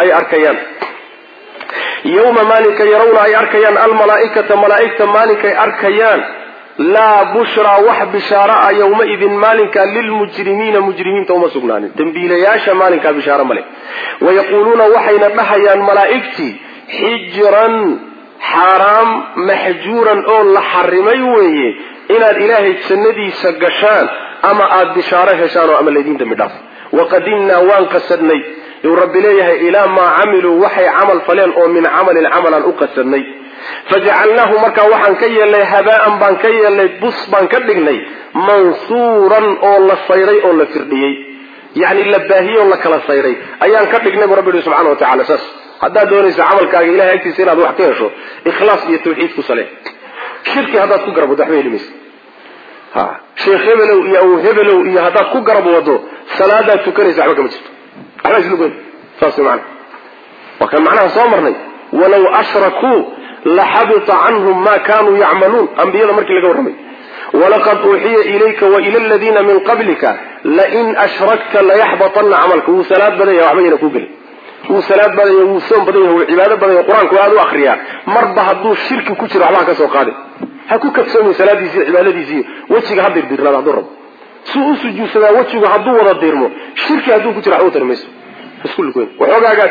ay arkayaan almalaaikata malaaigta maalinkay arkayaan laa bushraa wax bishaara a yawmaidin maalinkaa lilmujrimiina mujrimiinta uma sugnaanin dembiilayaasha maalinkaa bishaaro male wayaquuluuna waxayna dhahayaan malaa'igtii xijran xaaraam maxjuuran oo la xarimay weeye inaad ilaahay jannadiisa gashaan ama aada bishaaro heshaan oo ama laydin dembi dhaaf waqadimnaa waan qasadnay yuu rabbi leeyahay ilaa maa camiluu waxay camal faleen oo min camalin camalaan u qasadnay fajacalnaahu markaa waxaan ka yeelnay habaa'an baan ka yeelnay bus baan ka dhignay mansuuran oo la sayray oo la firdhiyey yacni la baahiyey oo la kala sayray ayaan ka dhignay bu rabbi yihi subxana wa tacala saas haddaad doonayso camalkaaga ilahay agtiisa inaad wax ka hesho ikhlaas iyo tawxiid ku sale shirki haddaad ku garab wado waxba heli maysa sheekh hebelow iyo aw hebelow iyo haddaad ku garab wado salaadaad tukanaysa waxba kama jirto waxba islugoyn saas macana waa kan macnaha soo marnay walaw ashrakuu laxabita canhum ma kanuu yacmaluun ambiyada markii laga warramay walaqad uuxiya ilayka waila aladiina min qablika lain ashrakta layaxbatanna camalka wuu salaad badan yahay waxba yana ku gelin wuu salaad badan yahay wuu soom badan yahay wuu cibaado badan yahay qur-aanku aada u akriyaa marba hadduu shirki ku jiro waxba ha ka soo qaadin ha ku kadsoomin salaadiisi iyo cibaadadiisi iyo wejiga ha dirdirnaada hadduu rabo suu u sujuudsadaa wejigu hadduu wada dirmo shirki hadduu ku jiro waxba u tari mayso isku lugoyn waxoogaa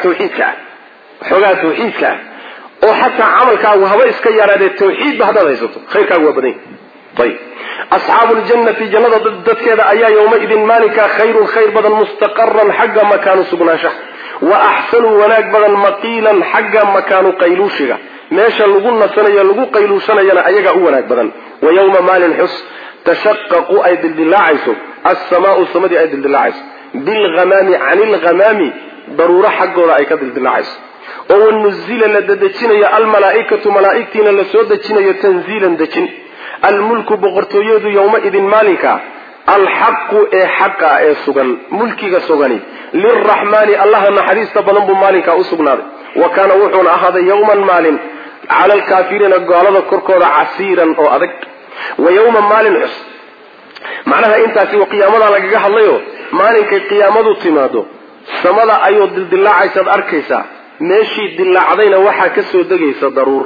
tawxiidka oo xataa camalkaagu haba iska yaraadee tawxiidba haddaad haysato khayrkaagu waa badan yahay ayib asxaabu ljannati jannada dadkeeda ayaa yawmaidin maalinkaa khayrun khayr badan mustaqaran xagga makaanu sugnaanshaha wa axsanu wanaag badan maqiilan xagga makaanu qayluushiga meesha lagu nasanayo lagu qayluushanayana ayagaa u wanaag badan wa yawma maalin xus tashaqaqu ay dildilaacayso assamaau samadii ay dildilaacayso bilghamaami cani lghamaami daruuro xaggooda ay ka dildilaacayso oo wanuzila la dadejinayo almalaaikatu malaaigtiina la soo dejinayo tanziilan dejin almulku boqortooyadu yawmaidin maalinka alxaqu ee xaqa ee sugan mulkiga sugani lilraxmaani allaha naxariista badan buu maalinkaa u sugnaaday wa kaana wuxuuna ahaaday yawman maalin cala alkaafiriina gaalada korkooda casiiran oo adag wa yawma maalin xus macnaha intaasi qiyaamada lagaga hadlayo maalinkay qiyaamadu timaado samada ayuu dildilaacaysaad arkaysaa meeshii dilaacdayna waxaa ka soo degaysa daruur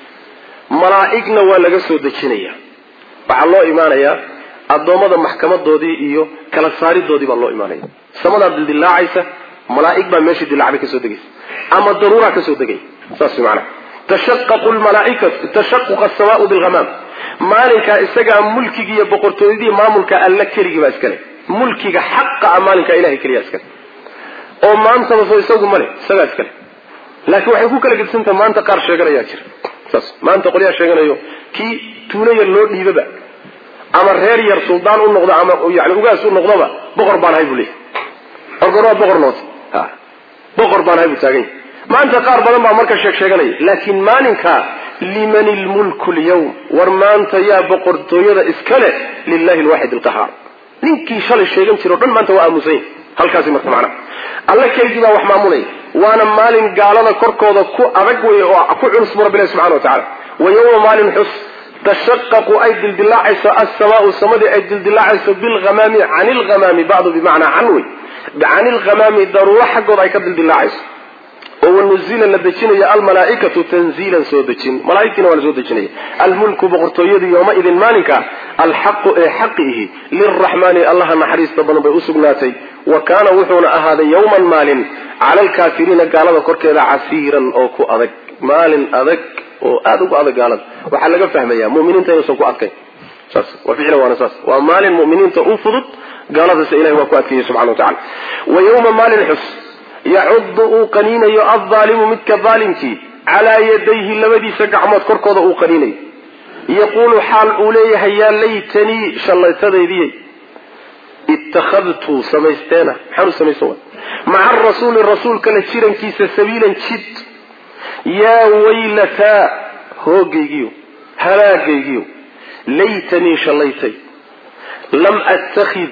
malaa'igna waa laga soo dejinaya waxaa loo imaanayaa addoommada maxkamadoodii iyo kala saaridoodii baa loo imaanaya samadaa dildilaacaysa malaa'ig baa meeshii dilacday kasoo degaysa ama daruuraa kasoo degaya saas macnaha tashaqaqu lmalaaikatu tashaquqa asamaau bilghamaam maalinkaa isagaa mulkigii iyo boqortooyadii maamulka alla keligii baa iskale mulkiga xaqa a maalinkaa ilahay keliyaa iskale oo maantaba soo isagu male isagaa iskale laakiin waxay ku kala gedsantaha maanta qaar sheeganayaa jira saas maanta qolyaa sheeganayo kii tuulo yar loo dhiibaba ama reer yar suldaan u noqdo ama yani ugaas u noqdoba boqor baan ahay buu leeyahy orgorwaa boqor noqota boqor baan ahay buu taagan yahay maanta qaar badan baa marka sheeganaya laakiin maalinka liman ilmulku lyawm war maanta yaa boqortooyada iska leh lilahi lwaxid alqahaar ninkii shalay sheegan jiro o dhan maanta waa aamusanya halkaasi marka macnaha alla keligii baa wax maamulaya waana maalin gaalada korkooda ku adag wey oo ku culus bu rabbi ilahi subxana wa tacala wa yawma maalin xus tashaqaqu ay dildilaacayso assamaau samadii ay dildilaacayso bilghamaami cani lghamaami bacdu bimacnaa can wey cani lghamaami daruuro xaggooda ay ka dildilaacayso oo wanuzila la dejinaya almalaaikatu tanziilan soo dejin malaaigtiina waa la soo dejinaya almulku boqortooyadu yawmaidin maalinka alxaqu ee xaqiihi lilraxmaani allaha naxariista badan bay usugnaatay wa kaana wuxuuna ahaaday yawman maalin cala alkaafiriina gaalada korkeeda casiiran oo ku adag maalin adag oo aada ugu adag gaalada waxaa laga fahmaya muminiinta inuusan ku adkayn saas waa ficlan waana saas waa maalin muminiinta u fudud gaaladase ilahay waa ku adkeeyey subxana wa tacala wa yawma maalin xus yacudu uu qaniinayo aldaalimu midka daalimkii calaa yadayhi labadiisa gacmood korkooda uu qaniinayo yaquulu xaal uu leeyahay yaa laytanii shallaytadaydiyey ittakhadtu samaysteena maxaan u samaysan waay maca arasuuli rasuulka la jirankiisa sabiilan jid yaa waylataa hoogaygiyo halaagaygiyo laytanii shallaytay lam attakhid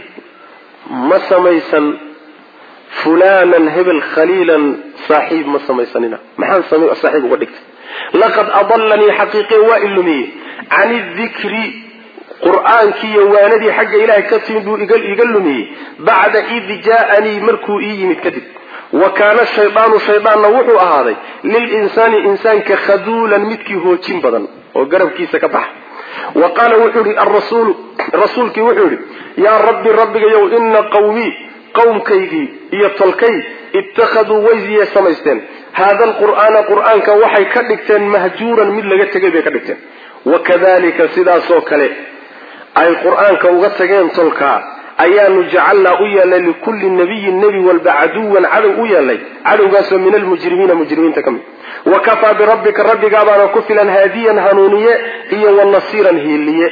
ma samaysan fulanan hebel khaliilan saaxiib ma samaysanina maxaan saaxiib uga dhigtay laqad adallanii xaqiiqe waa ilumiyey can idikri qur'aankii iyo waanadii xagga ilaahay ka timid buu iga lumiyey bacda id jaaanii markuu ii yimid kadib wa kaana shaydaanu shaydaanna wuxuu ahaaday lilinsaani insaanka khaduulan midkii hoojin badan oo garabkiisa ka baxa wa qaala wuxuu yihi rasuulkii wuxuu yihi yaa rabbi rabbigayow ina qawmii qowmkaygii iyo tolkay ittakhaduu way samaysteen haada alqur'aana qur'aanka waxay ka dhigteen mahjuuran mid laga tegay bay ka dhigteen wakadalika sidaasoo kale ay qur'aanka uga tageen tolkaa ayaanu jacalnaa u yeelnay likulli nabiyin nebi walba caduwan cadow u yeelnay cadowgaasoo min almujrimiina mujrimiinta ka mid wakafaa birabbika rabbigaabaana ku filan haadiyan hanuuniye iyo wanasiiran hiiliye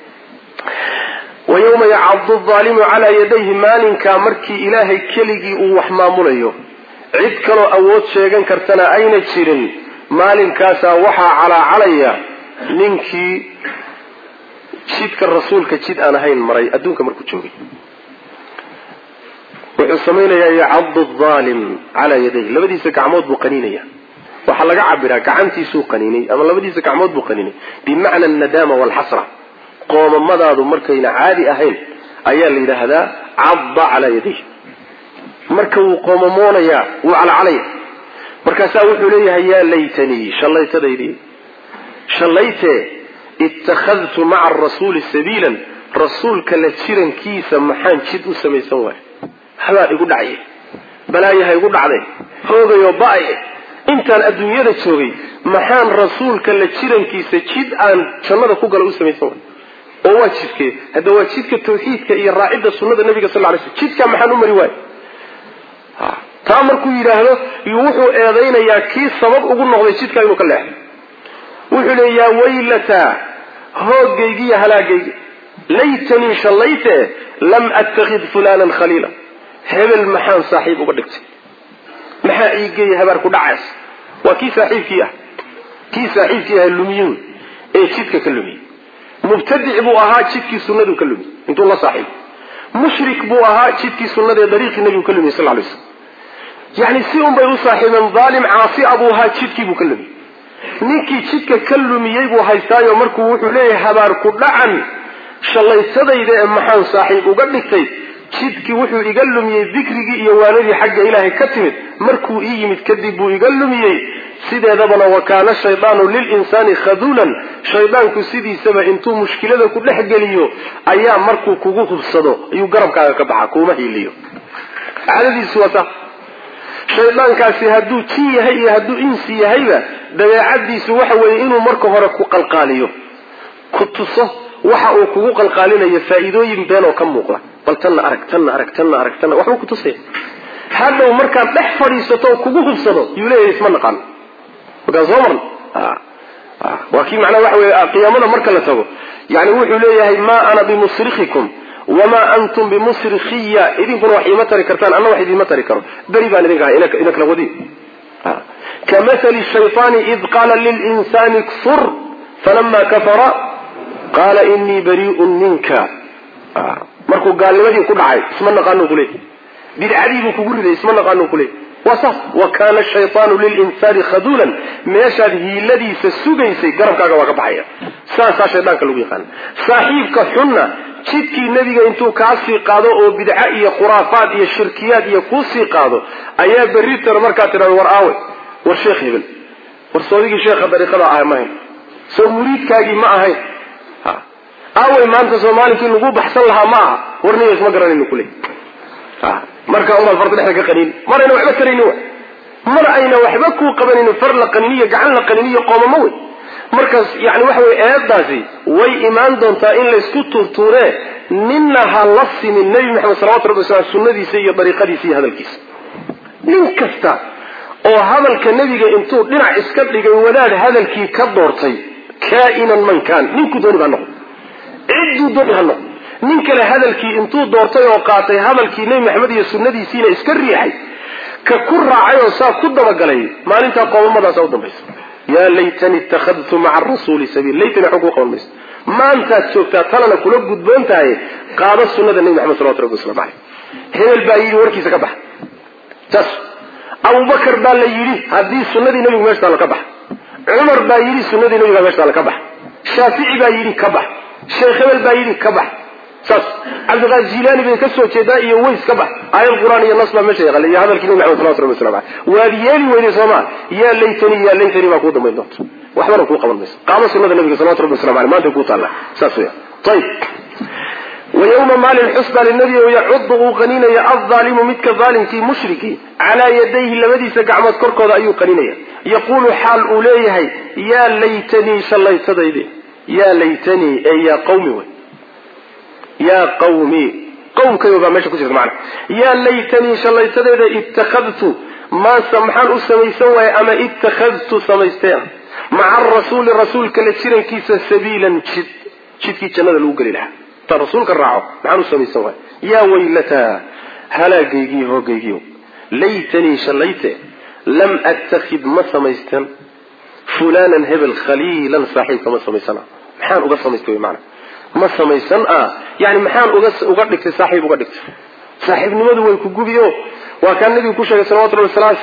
wayawma yacadu aalimu calaa yadayhi maalinkaa markii ilaahay keligii uu wax maamulayo cid kaloo awood sheegan kartana ayna jirin maalinkaasaa waxaa calaacalaya ninkii jidka rasuulka jid aan ahayn maray adduunka markuu joogay wuxuu samaynayaa yacadu aalim calaa yadayhi labadiisa gacmood buu qaniinaya waxaa laga cabiraa gacantiisuu qaniinay ama labadiisa gacmood buu qaniinay bimacna anadaama waalxasra qoomamadaadu markayna caadi ahayn ayaa la yidhaahdaa cadda calaa yadayhi marka wuu qoomamoonayaa wuu calacalaya markaasaa wuxuu leeyahay yaa laytanii shallaytadaydii shallaytee ittakhadtu maca arasuuli sabiilan rasuulka la jirankiisa maxaan jid u samaysan waayo habaa igu dhacye balaayahay ugu dhacday hoogayo ba'ay intaan adduunyada joogay maxaan rasuulka la jirankiisa jid aan jannada ku galo u samaysan way oo waa jidkee hadda waa jidka tawxiidka iyo raacidda sunnada nabiga sallallahu alayhi wasallam jidka maxaan u mari waay taa markuu yidhaahdo wuxuu eedaynayaa kii sabab ugu noqday jidka inuu ka leexdo wuxuu leeyaa waylata hoogaygiiyo halaagaygi laytanii shallayte lam attakhid fulanan khaliila hebel maxaan saaxiib uga dhigtay maxaa ii geeyay habaar ku dhacays waa kii saaxiibkii ah lumiyun ee jidka ka lumiyey mubtadic buu ahaa jidkii sunnadu ka lumiyey intuu la saaxiib mushrik buu ahaa jidkii sunnada ee dariiqii nabigu ka lumiyey sallallahu alayhi wasallam yani si un bay u saaxiibeen dhaalim caasi abuu ahaa jidkii buu ka lumiyey ninkii jidka ka lumiyey buu haystaayo markuu wuxuu leeyahay habaar ku dhacan shallaysadayda ee maxaan saaxiib uga dhigtay jidkii wuxuu iga lumiyey dikrigii iyo waanadii xagga ilaahay ka timid markuu ii yimid kadib buu iga lumiyey sideedabana wakaana shaydaanu lilinsaani khaduulan shaydaanku sidiisaba intuu mushkilada ku dhex geliyo ayaa markuu kugu hubsado ayuu garabkaaga ka baxa kuuma hiiliyo caadadiisu wata shaydaankaasi hadduu jin yahay iyo hadduu insi yahayba dabeecadiisu waxa weeye inuu marka hore ku qalqaaliyo ku tuso waxa uu kugu qalqaalinayo faa'iidooyin been oo ka muuqda bal tanna arag waxbuu ku tusaya hadhow markaad dhex fadhiisato oo kugu hubsado yuu leeyahay isma naqaano markaa soo marn waa kii macnaha waxa weeye qiyaamada marka la tago yani wuxuu leeyahay maa ana bimusrikhikum wamaa antum bimusrikhiya idinkuna wax iima tari kartaan anna wax idiima tari karo beri baan idinka ahay ina kala wadi kamathali shaytaani id qaala lilinsaani kfur falama kafara qaala inii barii'un minka markuu gaalnimadii ku dhacay isma naqaano ku leeyahay bidcadiibuu kugu riday isma naqaano ku leeyahay waa saas wa kaana shaytaanu lilinsaani khaduulan meeshaad hiiladiisa sugaysay garabkaaga waa ka baxaya saasaa shaydaanka lagu yaqaana saaxiibka xunna jidkii nebiga intuu kaasii qaado oo bidca iyo khuraafaad iyo shirkiyaad iyo kuusii qaado ayaa berritana markaa tidhahdo war aawe war sheekh hebel war soodigii sheekha dariiqada ah ma ahayn soo muriidkaagii ma ahayn aawey maanta soomaalikii lagu baxsan lahaa ma aha warniga isma garanayno kuley marka umaad farta dhexda ka qaniin mar ayna waxba taraynin mar ayna waxba kuu qabanaynin far la qaniniyo gacan la qaniniyo qoomamo wey markaas yani waxa weye eedaasi way imaan doontaa in laysku tuurtuuree ninna ha la simin nebi maxamed salawatu rabbi wasalam sunnadiisa iyo dariiqadiisa iyo hadalkiisa nin kasta oo hadalka nebiga intuu dhinac iska dhigay wadaad hadalkii ka doortay kaa'inan man kaan ninkuu dooni baa noqo cidduu dooni ha noqo nin kale hadalkii intuu doortay oo qaatay hadalkii nebi maxamed iyo sunnadiisiina iska riixay ka ku raacay oo saa ku dabagalay maalintaa qoomamadaasa u dambaysa yaa laytani ittakhadtu maca arasuuli sabiil laytani waxba kuu qaban mayso maantaad joogtaa talana kula gudboon tahay qaado sunnada nebi maxamed salawatu rabbi waslamu caleyh hebel baa yidhi warkiisa ka baxa saas abubakar baa la yidhi haddii sunnadii nebigu meesha taalla ka baxa cumar baa yidhi sunnadii nebiga meesha taalla ka baxa shaafici baa yidhi ka bax sheekh hebel baa yidhi ka bax saas cabdiqaadir jilaani bay ka soo jeedaa iyo ways ka bax aayad quraan iyo nas baa meesha yaqaale iyo hadalkii nabi maxamed sallallahu alayhi wasallam waad yeeli weyday Soomaa yaa laytani baa ku dambayn doonto waxbana ku qaban mayso qaamo sunnada nabiga sallallahu alayhi wasallam maanta ku taala saas weey tayib ويوم مال الحسبى للنبي ويعض قنينيا الظالم متك ظالم في مشركي على يديه لمدي سقعمت كركود أيو قنينيا يقول حال أوليه يا ليتني شليت ذيدي يا ليتني أي يا قومي يا قومي قوم كيوبا ماشي كوشك معنا يا ليتني شليت ذيدي اتخذت ما سمحان أسمي سوى أما اتخذت سميستين مع الرسول كالتشيرن كيس سبيلا شد كي جنة الوقل لها رسولك الرعو نحن سمي سوا يا ويلتا هلا جيجي هو جيجيو ليتني شليته لم أتخذ ما سميستن فلانا هبل خليلا صاحب كما سميسنا محان أقص سميستوي معنا ما سميسن يعني محان أقدك صاحب أقدك صاحب نمد ويكوجبيو وكان النبي كوشة صلوات الله والسلام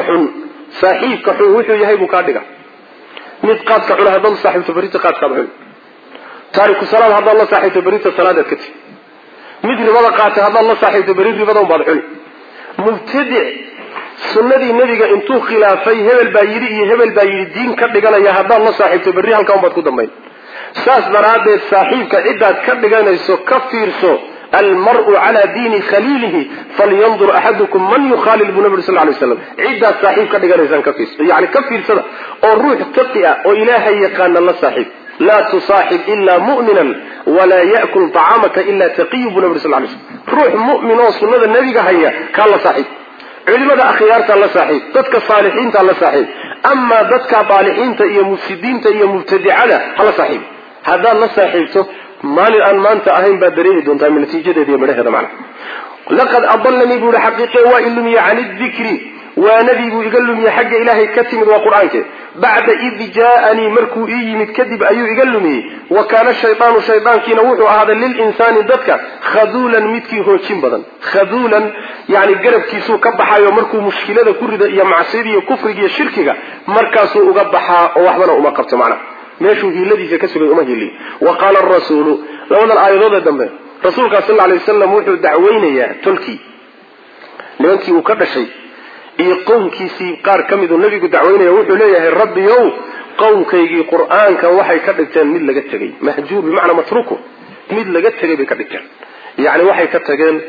صاحب كحون وحي يهيبو كادقة نتقاد كحون هذا صاحب تبريد قاد كحون تارك الصلاة هذا الله صاحب بريد الصلاة كتير مثل ما قالت هذا الله صاحب بريد بدون بالحين مبتدع سنة النبي انتو خلافي هبل بايري الدين كدغنا يا هذا الله صاحب بريد هلكم بad ku dambayn saas daraaded saaxiibka cidaad ka dhiganayso ka fiirso almar'u cala diini khaliilihi falyandur axadukum man yukhaalil buu nabi sal lay waslam ciddaad saaxiib ka dhiganaysaan yani ka fiirsada oo ruux taqi ah oo ilaahay yaqaana la saaxiib laa tusaaxib ilaa mu'minan walaa ya'kul طacaamaka ila taqiyu buu nabi sal lay slam ruux mu'min oo sunnada nebiga haya kaa la saaxiib culimada akhyaarta la saaxiib dadka saalixiinta la saaxiib amaa dadka baalixiinta iyo mufsidiinta iyo mubtadicada hala saaxiib haddaad la saaxiibto maalin aan maanta ahayn baad dareemi doontaa natiijadeeda iyo midhaheeda macna laqad adallanii buu ihi xaqiiqe waa ilumiye can idikri waanadii buu iga lumiye xagga ilaahay ka timid waa qur-aanke bacda id jaa'anii markuu ii yimid kadib ayuu iga lumiyey wa kaana shaydaanu shaydaankiina wuxuu ahaaday lilinsaani dadka khaduulan midkii hoojin badan khaduulan yani garabkiisuu ka baxayo markuu mushkilada ku rida iyo macsiyada iyo kufriga iyo shirkiga markaasuu uga baxaa oo waxbana uma qabto macnaha meeshuu hiiladiisa ka sugay uma hiiliyo wa qaala arasuulu labadan aayadoodee dambe rasuulkaa sal alay wasalam wuxuu dacweynayaa tolkii nimankii uu ka dhashay iyo qowmkiisii qaar ka miduu nabigu dacweynaya wuxuu leeyahay rabbiyow qowmkaygii qur-aanka waxay ka dhigteen mid laga tegay mahjuur bimacnaa matruku mid laga tegay bay ka dhigteen yani waxay ka tageen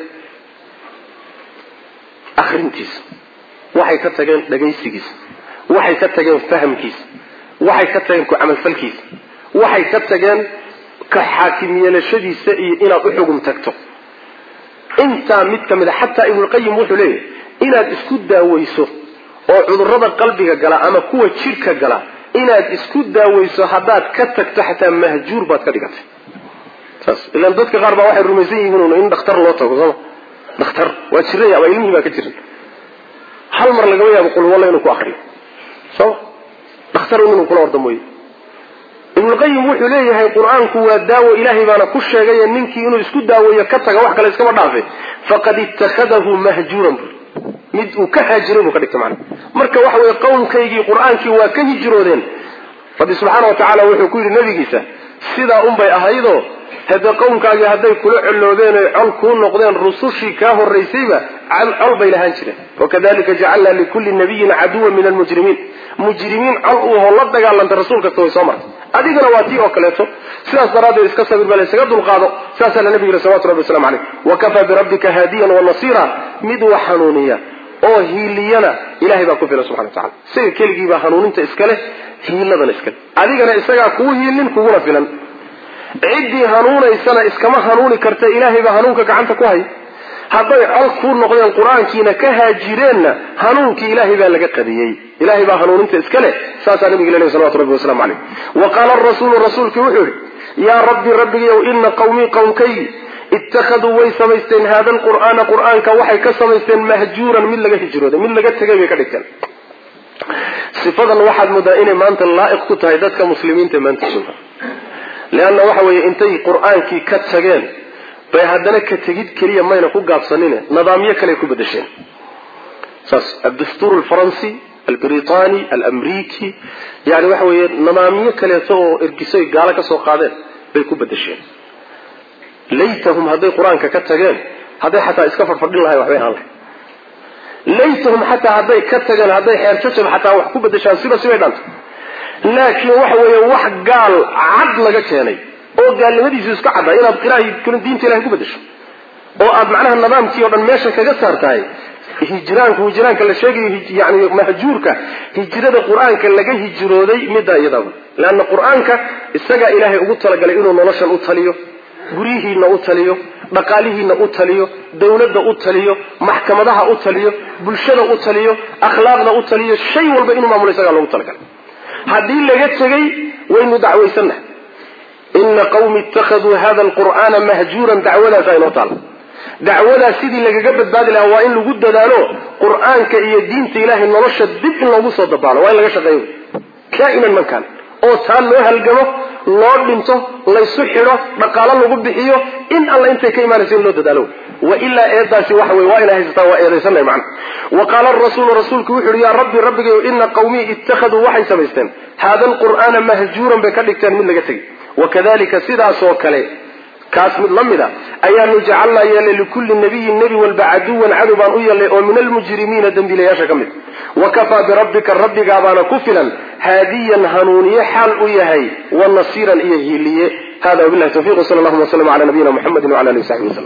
akrintiisa waxay ka tageen dhagaysigiisa waxay ka tageen fahamkiisa waxay ka tageen ku camalfalkiisa waxay ka tageen ka xaakim yeelashadiisa iyo inaad u xugum tagto intaa mid ka mid a xataa ibnulqayim wuxuu leeyahay inaad isku daaweyso oo cudurrada qalbiga gala ama kuwa jidhka gala inaad isku daaweyso haddaad ka tagto xataa mahjuur baad ka dhigatay saas ilaan dadka qaar baa waxay rumaysan yihiin in dhakhtar loo tago sooma dhakhtar waa jiran ama ilmihii baa ka jiran hal mar lagama yaabo qul walla inuu ku akriyo sooma dhakhtar inuu kula orda mooye ibnulqayim wuxuu leeyahay qur-aanku waa daawo ilaahay baana ku sheegay ninkii inuu isku daaweeyo ka taga wax kale iskama dhaafe faqad ittakhadahu mahjuuran mid uu ka haajiray buu ka dhigtay macna marka waxa weeye qowmkaygii qur-aankii waa ka hijroodeen rabbi subxaana wa tacaala wuxuu ku yidhi nabigiisa sidaa unbay ahaydoo hade qowmkaagii hadday kula colloobeen oy col kuu noqdeen rusushii kaa horraysayba col bay lahaan jireen wakadalika jacalnaa likulli nabiyin caduwan min almujrimiin mujrimiin col uuho la dagaalanta rasuul kasta way soo martay adigana waa tii oo kaleeto sidaas daraaddeed iska sabir baa laysaga dulqaado saasaa la nabiga salawatu rabbi waslamu caleyh wakafaa birabbika haadiyan wanasiira mid wax hanuuniya oo hiiliyana ilahay baa ku filan subxana wa tacala isaga keligiibaa hanuuninta iska leh hiiladana iska leh adigana isagaa kuu hiilin kuguna filan ciddii hanuunaysana iskama hanuuni karta ilaahay baa hanuunka gacanta ku hay hadday col kuu noqdeen qur-aankiina ka haajireenna hanuunkii ilaahay baa laga qadiyey ilahay baa hanuuninta iska leh saasaa nabiga leh salawatu rabbi waslamu caleyh wa qaala arasuulu rasuulkii wuxuu yihi yaa rabbi rabbigayow ina qawmii qowmkaygi ittakhaduu way samaysteen haada alqur'aana qur-aanka waxay ka samaysteen mahjuuran mid laga hijrooday mid laga tegay bay ka dhigteen sifadan waxaad moodaa inay maanta laa'iq ku tahay dadka muslimiinta maanta sunta leanna waxa weeye intay qur-aankii ka tageen bay haddana ka tegid keliya mayna ku gaabsanine nidaamyo kale ku bedesheen saas addastuur alfaransi albritani alamriki yani waxa weeye nidaamyo kaleeto oo ergisoy gaalo ka soo qaadeen bay ku bedesheen laytahum hadday qur-aanka ka tageen hadday xataa iska fadfadhin lahay waxbay ahaan lahay laytahum xataa hadday ka tageen hadday xeerjajab xataa wax ku bedeshaan sibay dhaanta laakiin waxa weeye wax gaal cad laga keenay oo gaalnimadiisu iska cadda inaad diinta ilahay ku bedesho oo aad macnaha nidaamkii o dhan meesha kaga saartahay hijraanka la sheegayo yani mahjuurka hijrada qur-aanka laga hijrooday middaa iyadaba leanna qur-aanka isagaa ilaahay ugu talagalay inuu noloshan u taliyo guryihiina u taliyo dhaqaalihiina u taliyo dawladda u taliyo maxkamadaha u taliyo bulshada u taliyo akhlaaqda u taliyo shay walba inuu maamulo isagaa loogu talagalay haddii laga tegay waynu dacwaysannahay ina qawmi ittakhaduu hada alqur'aana mahjuuran dacwadaasa inoo taala dacwadaas sidii lagaga badbaadi lahaa waa in lagu dadaalo qur-aanka iyo diinta ilaahay nolosha dib in loogu soo dabaalo waa in laga shaqeeyo kaa'inan mankaan oo taa loo halgamo loo dhinto laysu xidho dhaqaalo lagu bixiyo in alla intay ka imaanayso in loo dadaalo wailaa eedaasi waxa wey waa inay haysataa waa eedaysanay macna wa qaala arasuulu rasuulku wuxu uhi yaa rabbi rabbigayo ina qawmii ittakhaduu waxay samaysteen haada alqur'aana mahjuuran bay ka dhigteen mid laga tegay wakadalika sidaasoo kale kaas mid la mida ayaanu jacalnaa yeelay likulli nabiyin nebi walba caduwan cadow baan u yeelnay oo min almujrimiina dembiilayaasha ka mid wakafaa birabbika rabbigaabaana ku filan haadiyan hanuuniye xaal u yahay wa nasiiran iyo hiiliye hada wabillahi tawfiq sala allahuma waslama cala nabiyina muxamedin wala alihi wasaxbi waslm